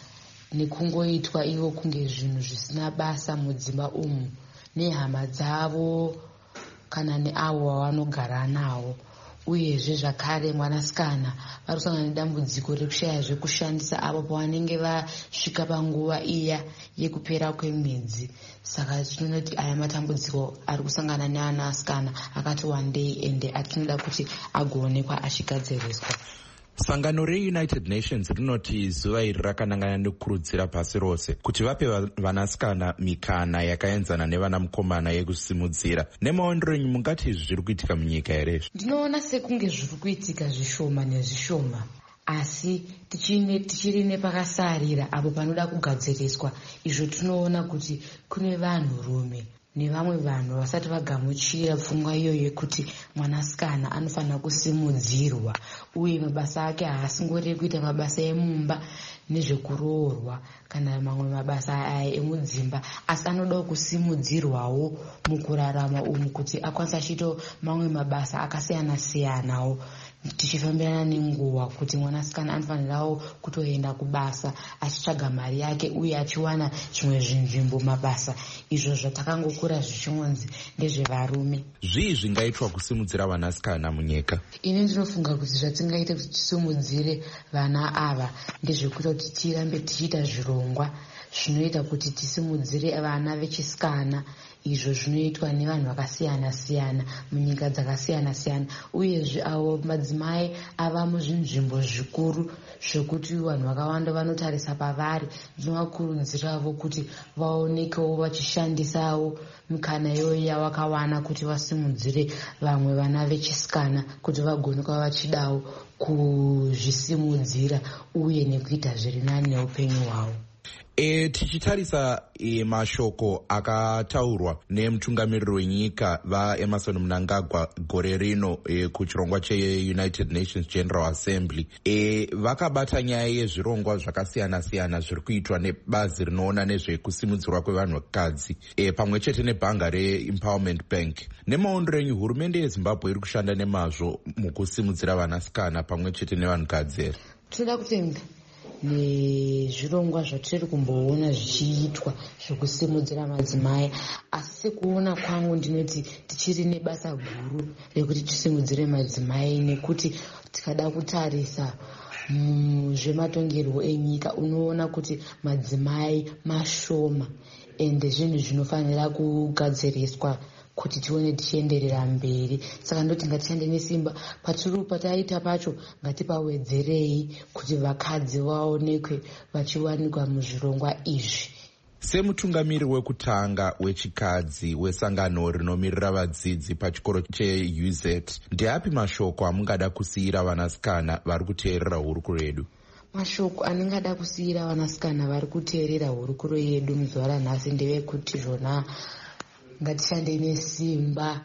nekungoitwa ivo kunge zvinhu zvisina basa mudzimba umu nehama dzavo kana neavo vavanogara navo. Uyezve zvakare mwanasikana vari kusangana nedambudziko rekushaya zvekushandisa avo pavanenge vasvika panguva iya yekupera kwemwedzi. Saka tinoona kuti aya matambudziko ari kusangana neanasikana akati wandei ende atinoda kuti agoonekwa achigadziriswa. Sangano reUnited Nations rinoti zuva iri rakanangana nekukurudzira pasi rose kuti vape vanasikana mikana yakaenzana nevanamukomana yekusimudzira. Nemaondero enyu mungati izvi zviri kuitika munyika here? Ndinoona sekunge zviri kuitika zvishoma nezvishoma, asi tichiri nepakasarira apo panoda kugadziriswa. Izvo tinoona kuti kune vanhurume nevamwe vanhu vasati vagamuchira pfungwa iyoyo yekuti mwanasikana anofanira kusimudzirwa uye mabasa ake haasingori kuita mabasa emumba nezvekuroorwa kana mamwe mabasa aya emudzimba, asi anodawo kusimudzirwawo mukurarama umu kuti akwanise achito mamwe mabasa akasiyana siyanawo tichifambirana nenguva, kuti mwanasikana anofanirawo kutoenda kubasa achitsvaga mari yake uye achiwana zvimwe zvinzvimbo mabasa izvo zvatakangokura zvichingonzi ndezvevarume. Zvii zvingaitwa kusimudzira vanasikana munyika? Ini ndinofunga kuti zvatingaita kuti tisimudzire vana ava ndezvekuita kuti tirambe tichiita zvirongwa zvinoita kuti tisimudzire vana vechisikana, izvo zvinoitwa nevanhu vakasiyana siyana munyika dzakasiyana siyana. Uyezve avo madzimai ava muzvinzvimbo zvikuru zvekuti vanhu vakawanda vanotarisa pavari, ndinovakurudziravo kuti vaonekewo vachishandisawo mikana iyoyo yavakawana kuti vasimudzire vamwe vana vechisikana kuti vagoneka vachidawo kuzvisimudzira uye nekuita zviri nani neupenyu hwavo. E, tichitarisa e, mashoko akataurwa nemutungamiriri wenyika vaEmerson Mnangagwa gore rino e, kuchirongwa cheUnited Nations General Assembly, e, vakabata nyaya yezvirongwa zvakasiyana siyana zviri kuitwa nebazi rinoona nezvekusimudzirwa kwevanhukadzi e, pamwe chete nebhanga reEmpowerment Bank. Nemaondero enyu, hurumende yeZimbabwe iri kushanda nemazvo mukusimudzira vanasikana pamwe chete nevanhukadzi? Tinoda kutenda nezvirongwa zvatiri kumboona zvichiitwa zvekusimudzira madzimai, asi sekuona kwangu ndinoti tichiri nebasa guru rekuti tisimudzire madzimai, nekuti tikada kutarisa zvematongerwo enyika unoona kuti madzimai mashoma ende zvinhu zvinofanira kugadziriswa kuti tione tichienderera mberi. Saka ndoti ngatishande nesimba patiri pataita pacho, ngatipawedzerei kuti vakadzi vaonekwe vachiwanikwa muzvirongwa izvi. Semutungamiri wekutanga wechikadzi wesangano rinomirira vadzidzi pachikoro cheU Z, ndeapi mashoko amungada kusiyira vanasikana vari kuteerera hurukuro yedu? Mashoko aningada kusiyira vanasikana vari kuteerera hurukuro yedu muzuva ranhasi ndevekuti zvona ngatishande nesimba,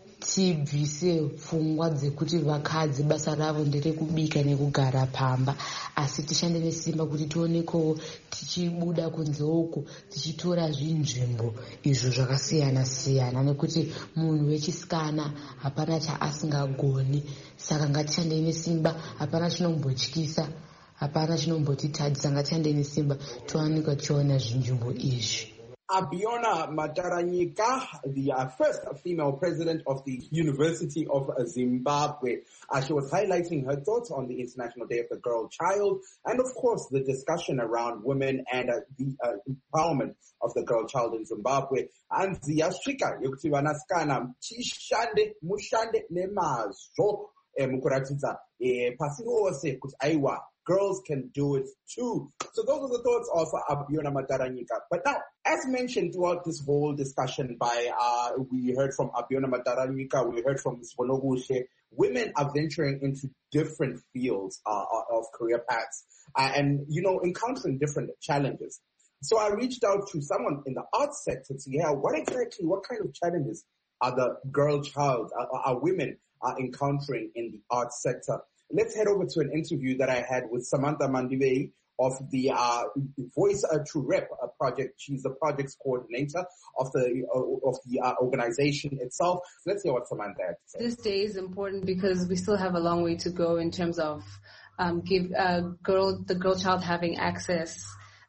tibvise pfungwa dzekuti vakadzi basa ravo nderekubika nekugara pamba, asi tishande nesimba kuti tionekewo tichibuda kunze uko tichitora zvinzvimbo izvo zvakasiyana siyana, nekuti munhu wechisikana hapana chaasingagoni. Saka ngatishande nesimba, hapana chinombotyisa, hapana chinombotitadzisa, ngatishande nesimba tiwanikwa tichiona zvinzvimbo izvi. Abiona Mataranyika, the uh, first female president of the University of Zimbabwe. Uh, she was highlighting her thoughts on the International Day of the Girl Child and, of course, the discussion around women and uh, the uh, empowerment of the girl child in Zimbabwe. And the yasvika yokuti vanasikana tishande mushande nemazvo mukuratidza pasi rose kuti aiwa girls can do it too. So those are the thoughts of Abiona Mataranyika. But now, as mentioned throughout this whole discussion by, uh, we heard from Abiona Mataranyika, we heard from Sibonogushe, women are venturing into different fields uh, of career paths uh, and, you know, encountering different challenges. So I reached out to someone in the arts sector to hear what exactly, what kind of challenges are the girl child, are, are women are encountering in the arts sector. Let's head over to an interview that I had with Samantha Mandivei of the uh, Voice uh, to Rep uh, project. She's the projects coordinator of the uh, of the uh, organization itself. Let's hear what Samantha had to say. This day is important because we still have a long way to go in terms of um, give uh, girl the girl child having access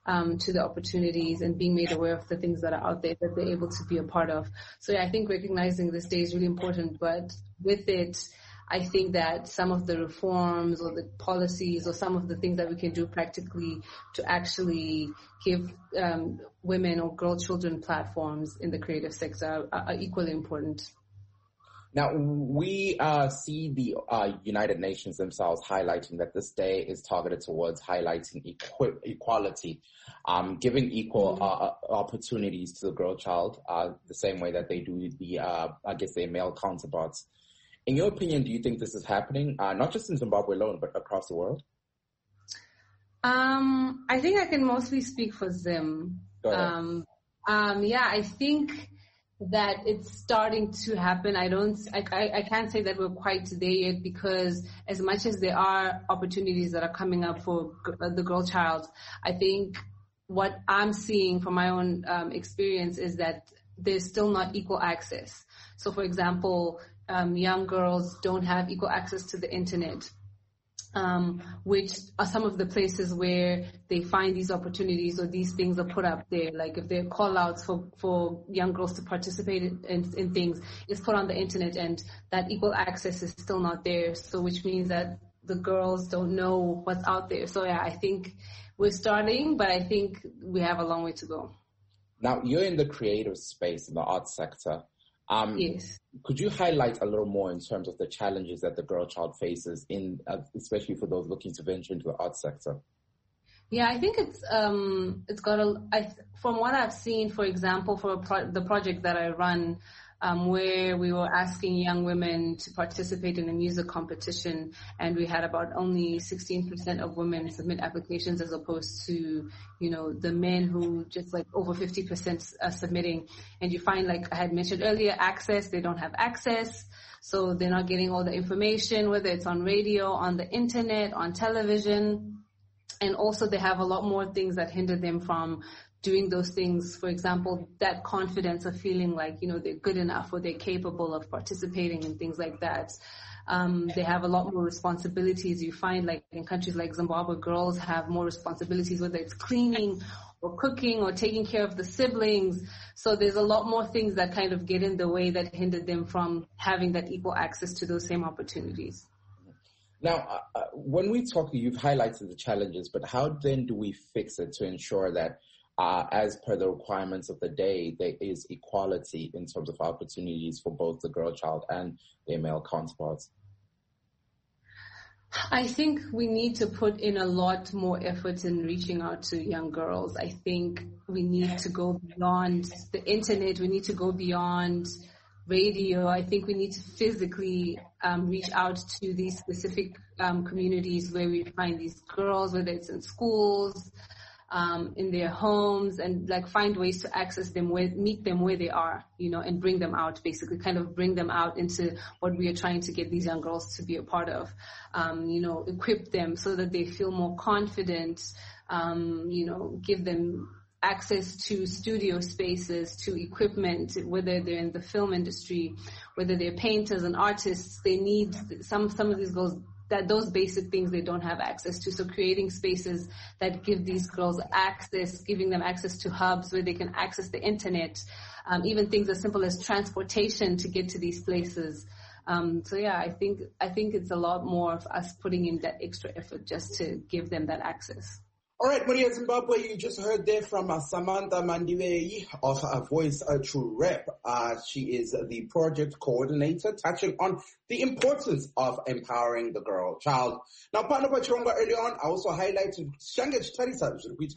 um, to the opportunities and being made aware of the things that are out there that they're able to be a part of. So yeah, I think recognizing this day is really important, but with it, I think that some of the reforms or the policies or some of the things that we can do practically to actually give um, women or girl children platforms in the creative sector are, are equally important. Now, we uh, see the uh, United Nations themselves highlighting that this day is targeted towards highlighting equi- equality, um, giving equal uh, opportunities to the girl child, uh, the same way that they do the, uh, I guess, their male counterparts. In your opinion, do you think this is happening, uh, not just in Zimbabwe alone, but across the world? Um, I think I can mostly speak for Zim. Um, um, yeah, I think that it's starting to happen. I don't, I, I, I can't say that we're quite there yet, because as much as there are opportunities that are coming up for g- the girl child, I think what I'm seeing from my own um, experience is that there's still not equal access. So for example, um, young girls don't have equal access to the internet. Um, which are some of the places where they find these opportunities or these things are put up there. Like if there are call outs for, for young girls to participate in, in, in things, it's put on the internet, and that equal access is still not there. So which means that the girls don't know what's out there. So yeah, I think we're starting, but I think we have a long way to go. Now, you're in the creative space, in the arts sector. Um, yes. Could you highlight a little more in terms of the challenges that the girl child faces, in, uh, especially for those looking to venture into the arts sector? Yeah, I think it's um, it's got a. I, from what I've seen, for example, for a pro- the project that I run, um, where we were asking young women to participate in a music competition, and we had about only sixteen percent of women submit applications, as opposed to, you know, the men who just like over fifty percent are submitting. And you find, like I had mentioned earlier, access, they don't have access. So they're not getting all the information, whether it's on radio, on the internet, on television. And also they have a lot more things that hinder them from doing those things. For example, that confidence of feeling like, you know, they're good enough or they're capable of participating in things like that. Um, they have a lot more responsibilities. You find, like in countries like Zimbabwe, girls have more responsibilities, whether it's cleaning or cooking or taking care of the siblings. So there's a lot more things that kind of get in the way that hinder them from having that equal access to those same opportunities. Now, uh, when we talk, you've highlighted the challenges, but how then do we fix it to ensure that, uh, as per the requirements of the day, there is equality in terms of opportunities for both the girl child and their male counterparts? I think we need to put in a lot more effort in reaching out to young girls. I think we need to go beyond the internet. We need to go beyond radio. I think we need to physically um, reach out to these specific um, communities where we find these girls, whether it's in schools, um, in their homes, and like find ways to access them, where, meet them where they are, you know, and bring them out, basically kind of bring them out into what we are trying to get these young girls to be a part of, um, you know, equip them so that they feel more confident, um, you know, give them access to studio spaces, to equipment, whether they're in the film industry, whether they're painters and artists. They need some, some of these girls, that those basic things they don't have access to. So creating spaces that give these girls access, giving them access to hubs where they can access the internet, um, even things as simple as transportation to get to these places. Um, so yeah, I think, I think it's a lot more of us putting in that extra effort just to give them that access. All right, Maria Zimbabwe, you just heard there from uh, Samantha Mandiwei of uh, Voice uh, to Rep. Uh, she is the project coordinator, touching on the importance of empowering the girl child. Now, Pano Pachirongwa earlier on, I also highlighted Shange Chitarisa,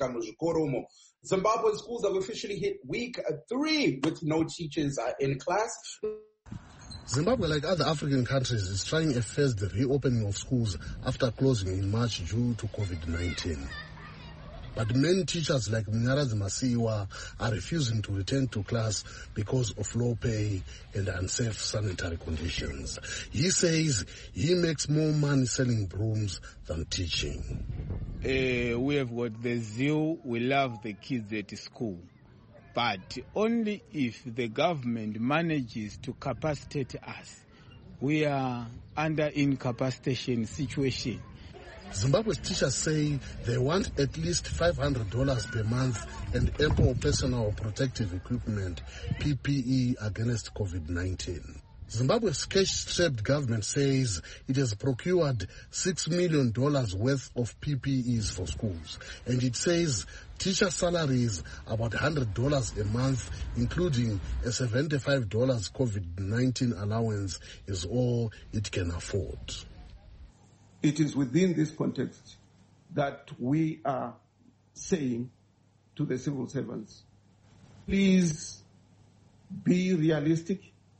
Zimbabwe schools have officially hit week three with no teachers uh, in class. Zimbabwe, like other African countries, is trying a phased reopening of schools after closing in March due to COVID nineteen. But many teachers like Mnyaradzi Masiwa are refusing to return to class because of low pay and unsafe sanitary conditions. He says he makes more money selling brooms than teaching. Uh, we have got the zeal, we love the kids at school. But only if the government manages to capacitate us. We are under incapacitation situation. Zimbabwe's teachers say they want at least five hundred dollars per month and ample personal protective equipment, P P E, against COVID nineteen. Zimbabwe's cash-strapped government says it has procured six million dollars worth of P P Es for schools, and it says teacher salaries about one hundred dollars a month, including a seventy-five dollars COVID nineteen allowance, is all it can afford. It is within this context that we are saying to the civil servants, please be realistic,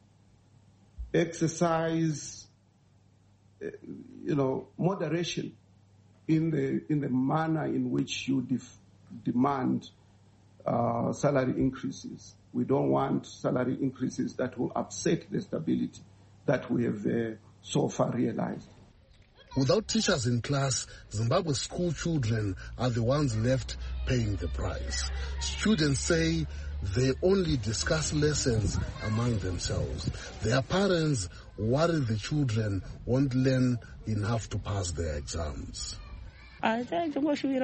exercise, uh, you know, moderation in the in the manner in which you def- demand uh, salary increases. We don't want salary increases that will upset the stability that we have uh, so far realized. Without teachers in class, Zimbabwe's school children are the ones left paying the price. Students say they only discuss lessons among themselves. Their parents worry the children won't learn enough to pass their exams. I just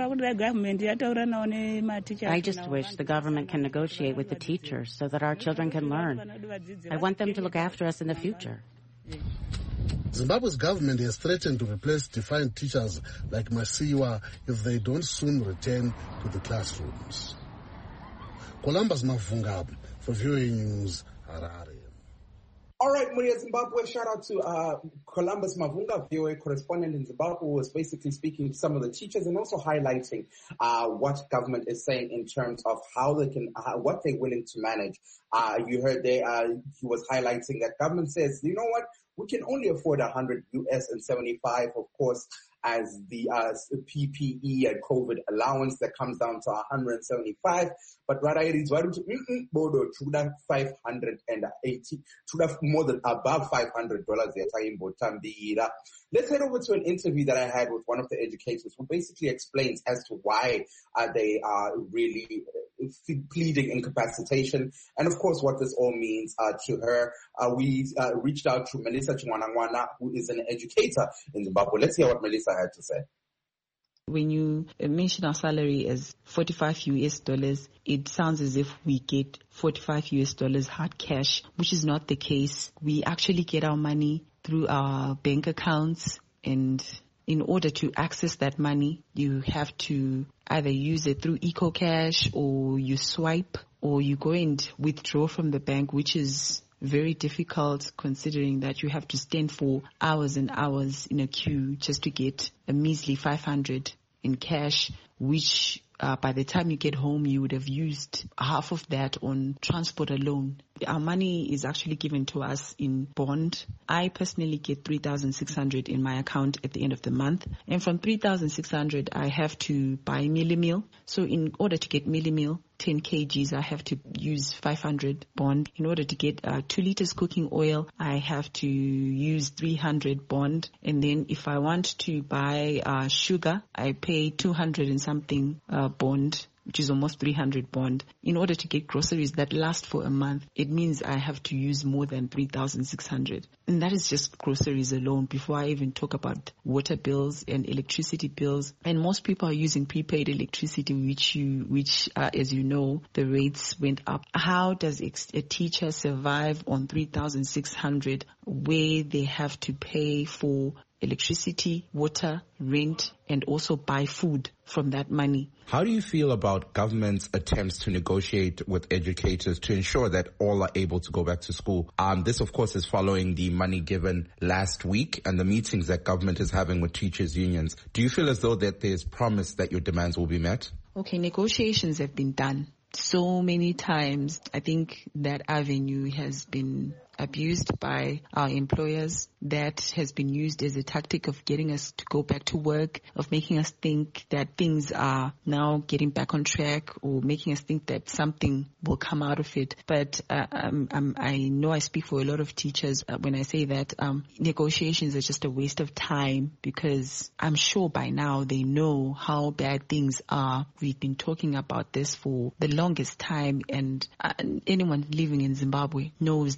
wish the government can negotiate with the teachers so that our children can learn. I want them to look after us in the future. Zimbabwe's government has threatened to replace defiant teachers like Masiwa if they don't soon return to the classrooms. Columbus Mavunga for V O A News, Harare. All right, Maria Zimbabwe, shout out to uh, Columbus Mavunga, V O A correspondent in Zimbabwe, who was basically speaking to some of the teachers and also highlighting uh, what government is saying in terms of how they can, uh, what they're willing to manage. Uh, you heard there, uh, he was highlighting that government says, you know what, we can only afford one hundred U S and seventy-five, of course, as the uh, P P E and COVID allowance that comes down to one hundred seventy-five. But rather it is bodo chuda five hundred eighty, chuda more than above five hundred dollars. Let's head over to an interview that I had with one of the educators who basically explains as to why uh, they are really uh, pleading incapacitation, and of course what this all means uh, to her. Uh, we uh, reached out to Melissa Chimwanangwana, who is an educator in Zimbabwe. Let's hear what Melissa had to say. When you mention our salary as forty-five U S dollars, it sounds as if we get forty-five U S dollars hard cash, which is not the case. We actually get our money through our bank accounts, and in order to access that money, you have to either use it through EcoCash, or you swipe, or you go and withdraw from the bank, which is very difficult considering that you have to stand for hours and hours in a queue just to get a measly five hundred in cash, which uh, by the time you get home, you would have used half of that on transport alone. Our money is actually given to us in bond. I personally get three thousand six hundred in my account at the end of the month. And from three thousand six hundred, I have to buy Milli Meal. So in order to get Milli Meal, ten kilograms, I have to use five hundred bond. In order to get uh, two liters cooking oil, I have to use three hundred bond. And then if I want to buy uh, sugar, I pay two hundred and something uh, bond, which is almost three hundred bond. In order to get groceries that last for a month, it means I have to use more than three thousand six hundred. And that is just groceries alone, before I even talk about water bills and electricity bills. And most people are using prepaid electricity, which you, which uh, as you know, the rates went up. How does a teacher survive on three thousand six hundred where they have to pay for electricity, water, rent, and also buy food from that money? How do you feel about government's attempts to negotiate with educators to ensure that all are able to go back to school? Um, this, of course, is following the money given last week and the meetings that government is having with teachers' unions. Do you feel as though that there's promise that your demands will be met? Okay, negotiations have been done so many times. I think that avenue has been abused by our employers. That has been used as a tactic of getting us to go back to work, of making us think that things are now getting back on track, or making us think that something will come out of it. But uh, um, um, I know I speak for a lot of teachers uh, when I say that um, negotiations are just a waste of time, because I'm sure by now they know how bad things are. We've been talking about this for the longest time, and uh, anyone living in Zimbabwe knows that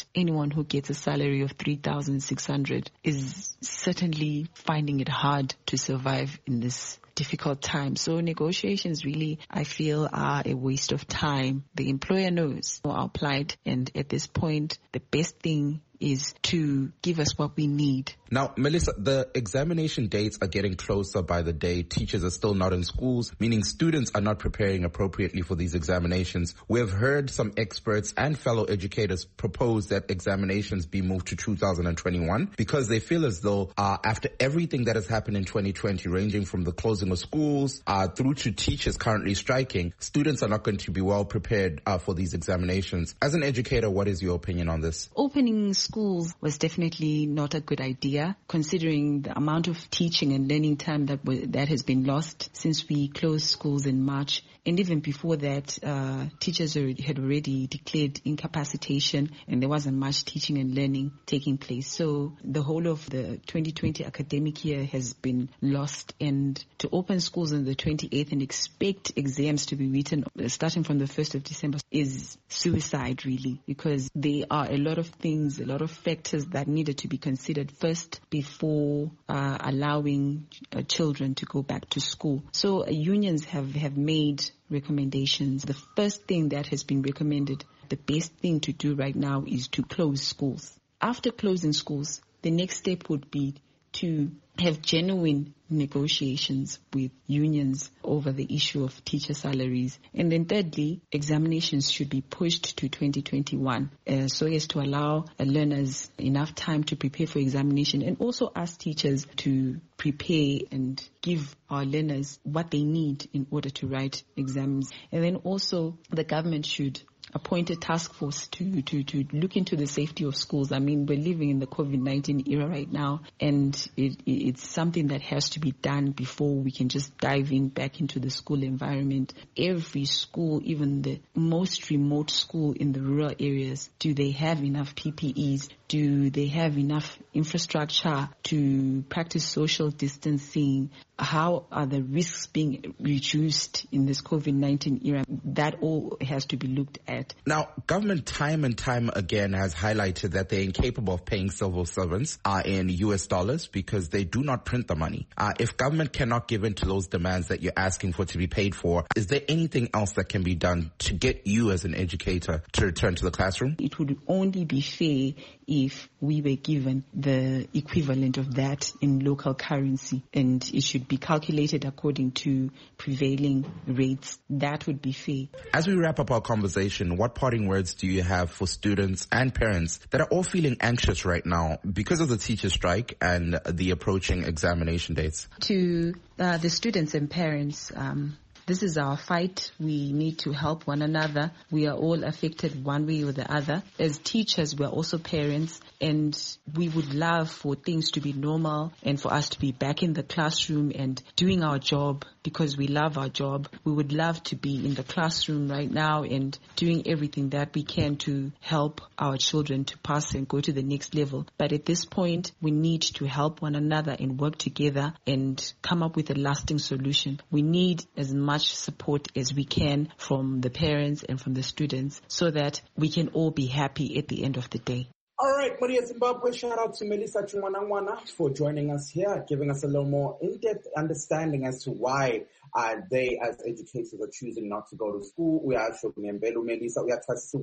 that anyone who gets a salary of three thousand six hundred is certainly finding it hard to survive in this difficult time. So negotiations really, I feel, are a waste of time. The employer knows our plight, and at this point, the best thing is to give us what we need. Now, Melissa, the examination dates are getting closer by the day. Teachers are still not in schools, meaning students are not preparing appropriately for these examinations. We have heard some experts and fellow educators propose that examinations be moved to two thousand twenty-one because they feel as though uh, after everything that has happened in twenty twenty, ranging from the closing of schools uh, through to teachers currently striking, students are not going to be well prepared uh, for these examinations. As an educator, what is your opinion on this? Opening schools was definitely not a good idea, considering the amount of teaching and learning time that w- that has been lost since we closed schools in March. And even before that, uh, teachers had already declared incapacitation, and there wasn't much teaching and learning taking place. So the whole of the twenty twenty academic year has been lost. And to open schools on the twenty-eighth and expect exams to be written starting from the first of December is suicide, really, because there are a lot of things, a lot of factors that needed to be considered first before uh, allowing uh, children to go back to school. So uh, unions have, have made recommendations. The first thing that has been recommended, the best thing to do right now is to close schools. After closing schools, the next step would be to have genuine negotiations with unions over the issue of teacher salaries. And then thirdly, examinations should be pushed to twenty twenty-one uh, so as to allow uh, learners enough time to prepare for examination, and also ask teachers to prepare and give our learners what they need in order to write exams. And then also the government should appoint a task force to, to, to look into the safety of schools. I mean, we're living in the COVID nineteen era right now, and it, it's something that has to be done before we can just dive in back into the school environment. Every school, even the most remote school in the rural areas, do they have enough P P Es? Do they have enough infrastructure to practice social distancing? How are the risks being reduced in this COVID nineteen era? That all has to be looked at. Now, government time and time again has highlighted that they're incapable of paying civil servants uh, in U S dollars because they do not print the money. Uh, if government cannot give in to those demands that you're asking for to be paid for, is there anything else that can be done to get you as an educator to return to the classroom? It would only be fair if we were given the equivalent of that in local currency, and it should be calculated according to prevailing rates. That would be fair. As we wrap up our conversation, what parting words do you have for students and parents that are all feeling anxious right now because of the teacher strike and the approaching examination dates? To uh, the students and parents, um, this is our fight. We need to help one another. We are all affected one way or the other. As teachers, we're also parents, and we would love for things to be normal and for us to be back in the classroom and doing our job because we love our job. We would love to be in the classroom right now and doing everything that we can to help our children to pass and go to the next level. But at this point, we need to help one another and work together and come up with a lasting solution. We need as much support as we can from the parents and from the students so that we can all be happy at the end of the day. All right, Maria Zimbabwe, shout out to Melissa Chumwanangwana for joining us here, giving us a little more in-depth understanding as to why uh, they, as educators, are choosing not to go to school. We are showing Melissa, we are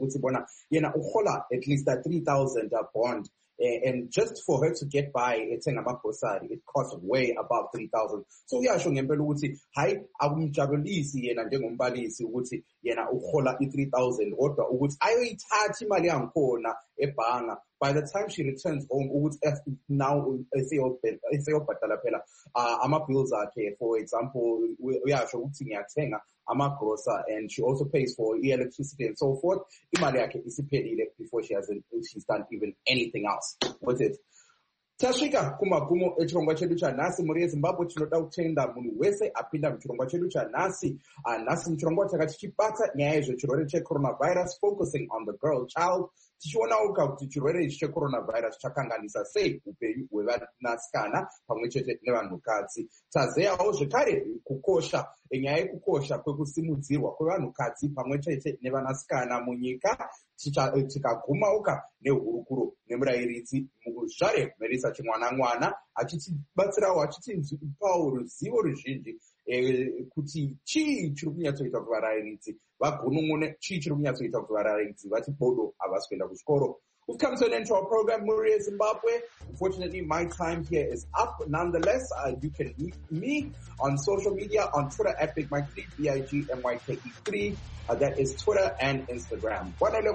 at least a three thousand bond. And just for her to get by ethenga amagrocery, it costs way above three thousand. So uyasho ngempela ukuthi hayi akumjabulisi yena njengombalisi ukuthi yena uhola i three thousand kodwa ukuthi ayoyithatha imali yangikhona ebhanga. By the time she returns home, ukuthi now eseyobhadala phela ama bills akhe. For example, uyasho ukuthi ngiyathenga amagrosa, and she also pays for electricity and so forth. Imali yakhe isiphelile before she hasn't she's done even anything else with it. Tashika kumagumo echirongwa chedu cha nasi muri Zimbabwe tinoda kutenda munhu wese apinda muchirongwa chedu cha nasi. Uh, nasi muchirongwa takati chibata nyaya yezvechirwere checoronavirus, focusing on the girl child. tichionawo kuti chirwere ichi checoronavirus chakanganisa sei upenyu hwevanasikana pamwe chete nevanhukadzi. Tazeyawo zvekare kukosha nyaya yekukosha kwekusimudzirwa kwevanhukadzi pamwe chete nevanasikana munyika, tikagumauka nehurukuro nemurayiridzi muzvare Melissa Chimwana-Mwana achitibatsirawo achitipawo ruzivo ruzhinji kuti chii chiri kunyatsoita kuti varayiridzi vagunun'une, chii chiri kunyatsoita kuti varayiridzi vati bodo havasi kuenda kuchikoro. We've come to an end to our program, Muria Zimbabwe. Unfortunately, my time here is up. Nonetheless, uh, you can meet me on social media, on Twitter at Big Mike three, B I G M Y K E three. Uh, that is Twitter and Instagram.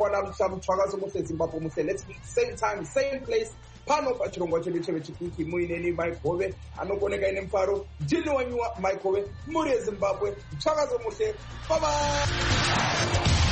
Let's meet same time, same place. Pano pachirongwa chedu chevechipiki muineni Mike Hove anokoneka ine mufaro. Ndini wanyuwa Mike Hove, Muria Zimbabwe. Tsvakazo muhle. Bye bye.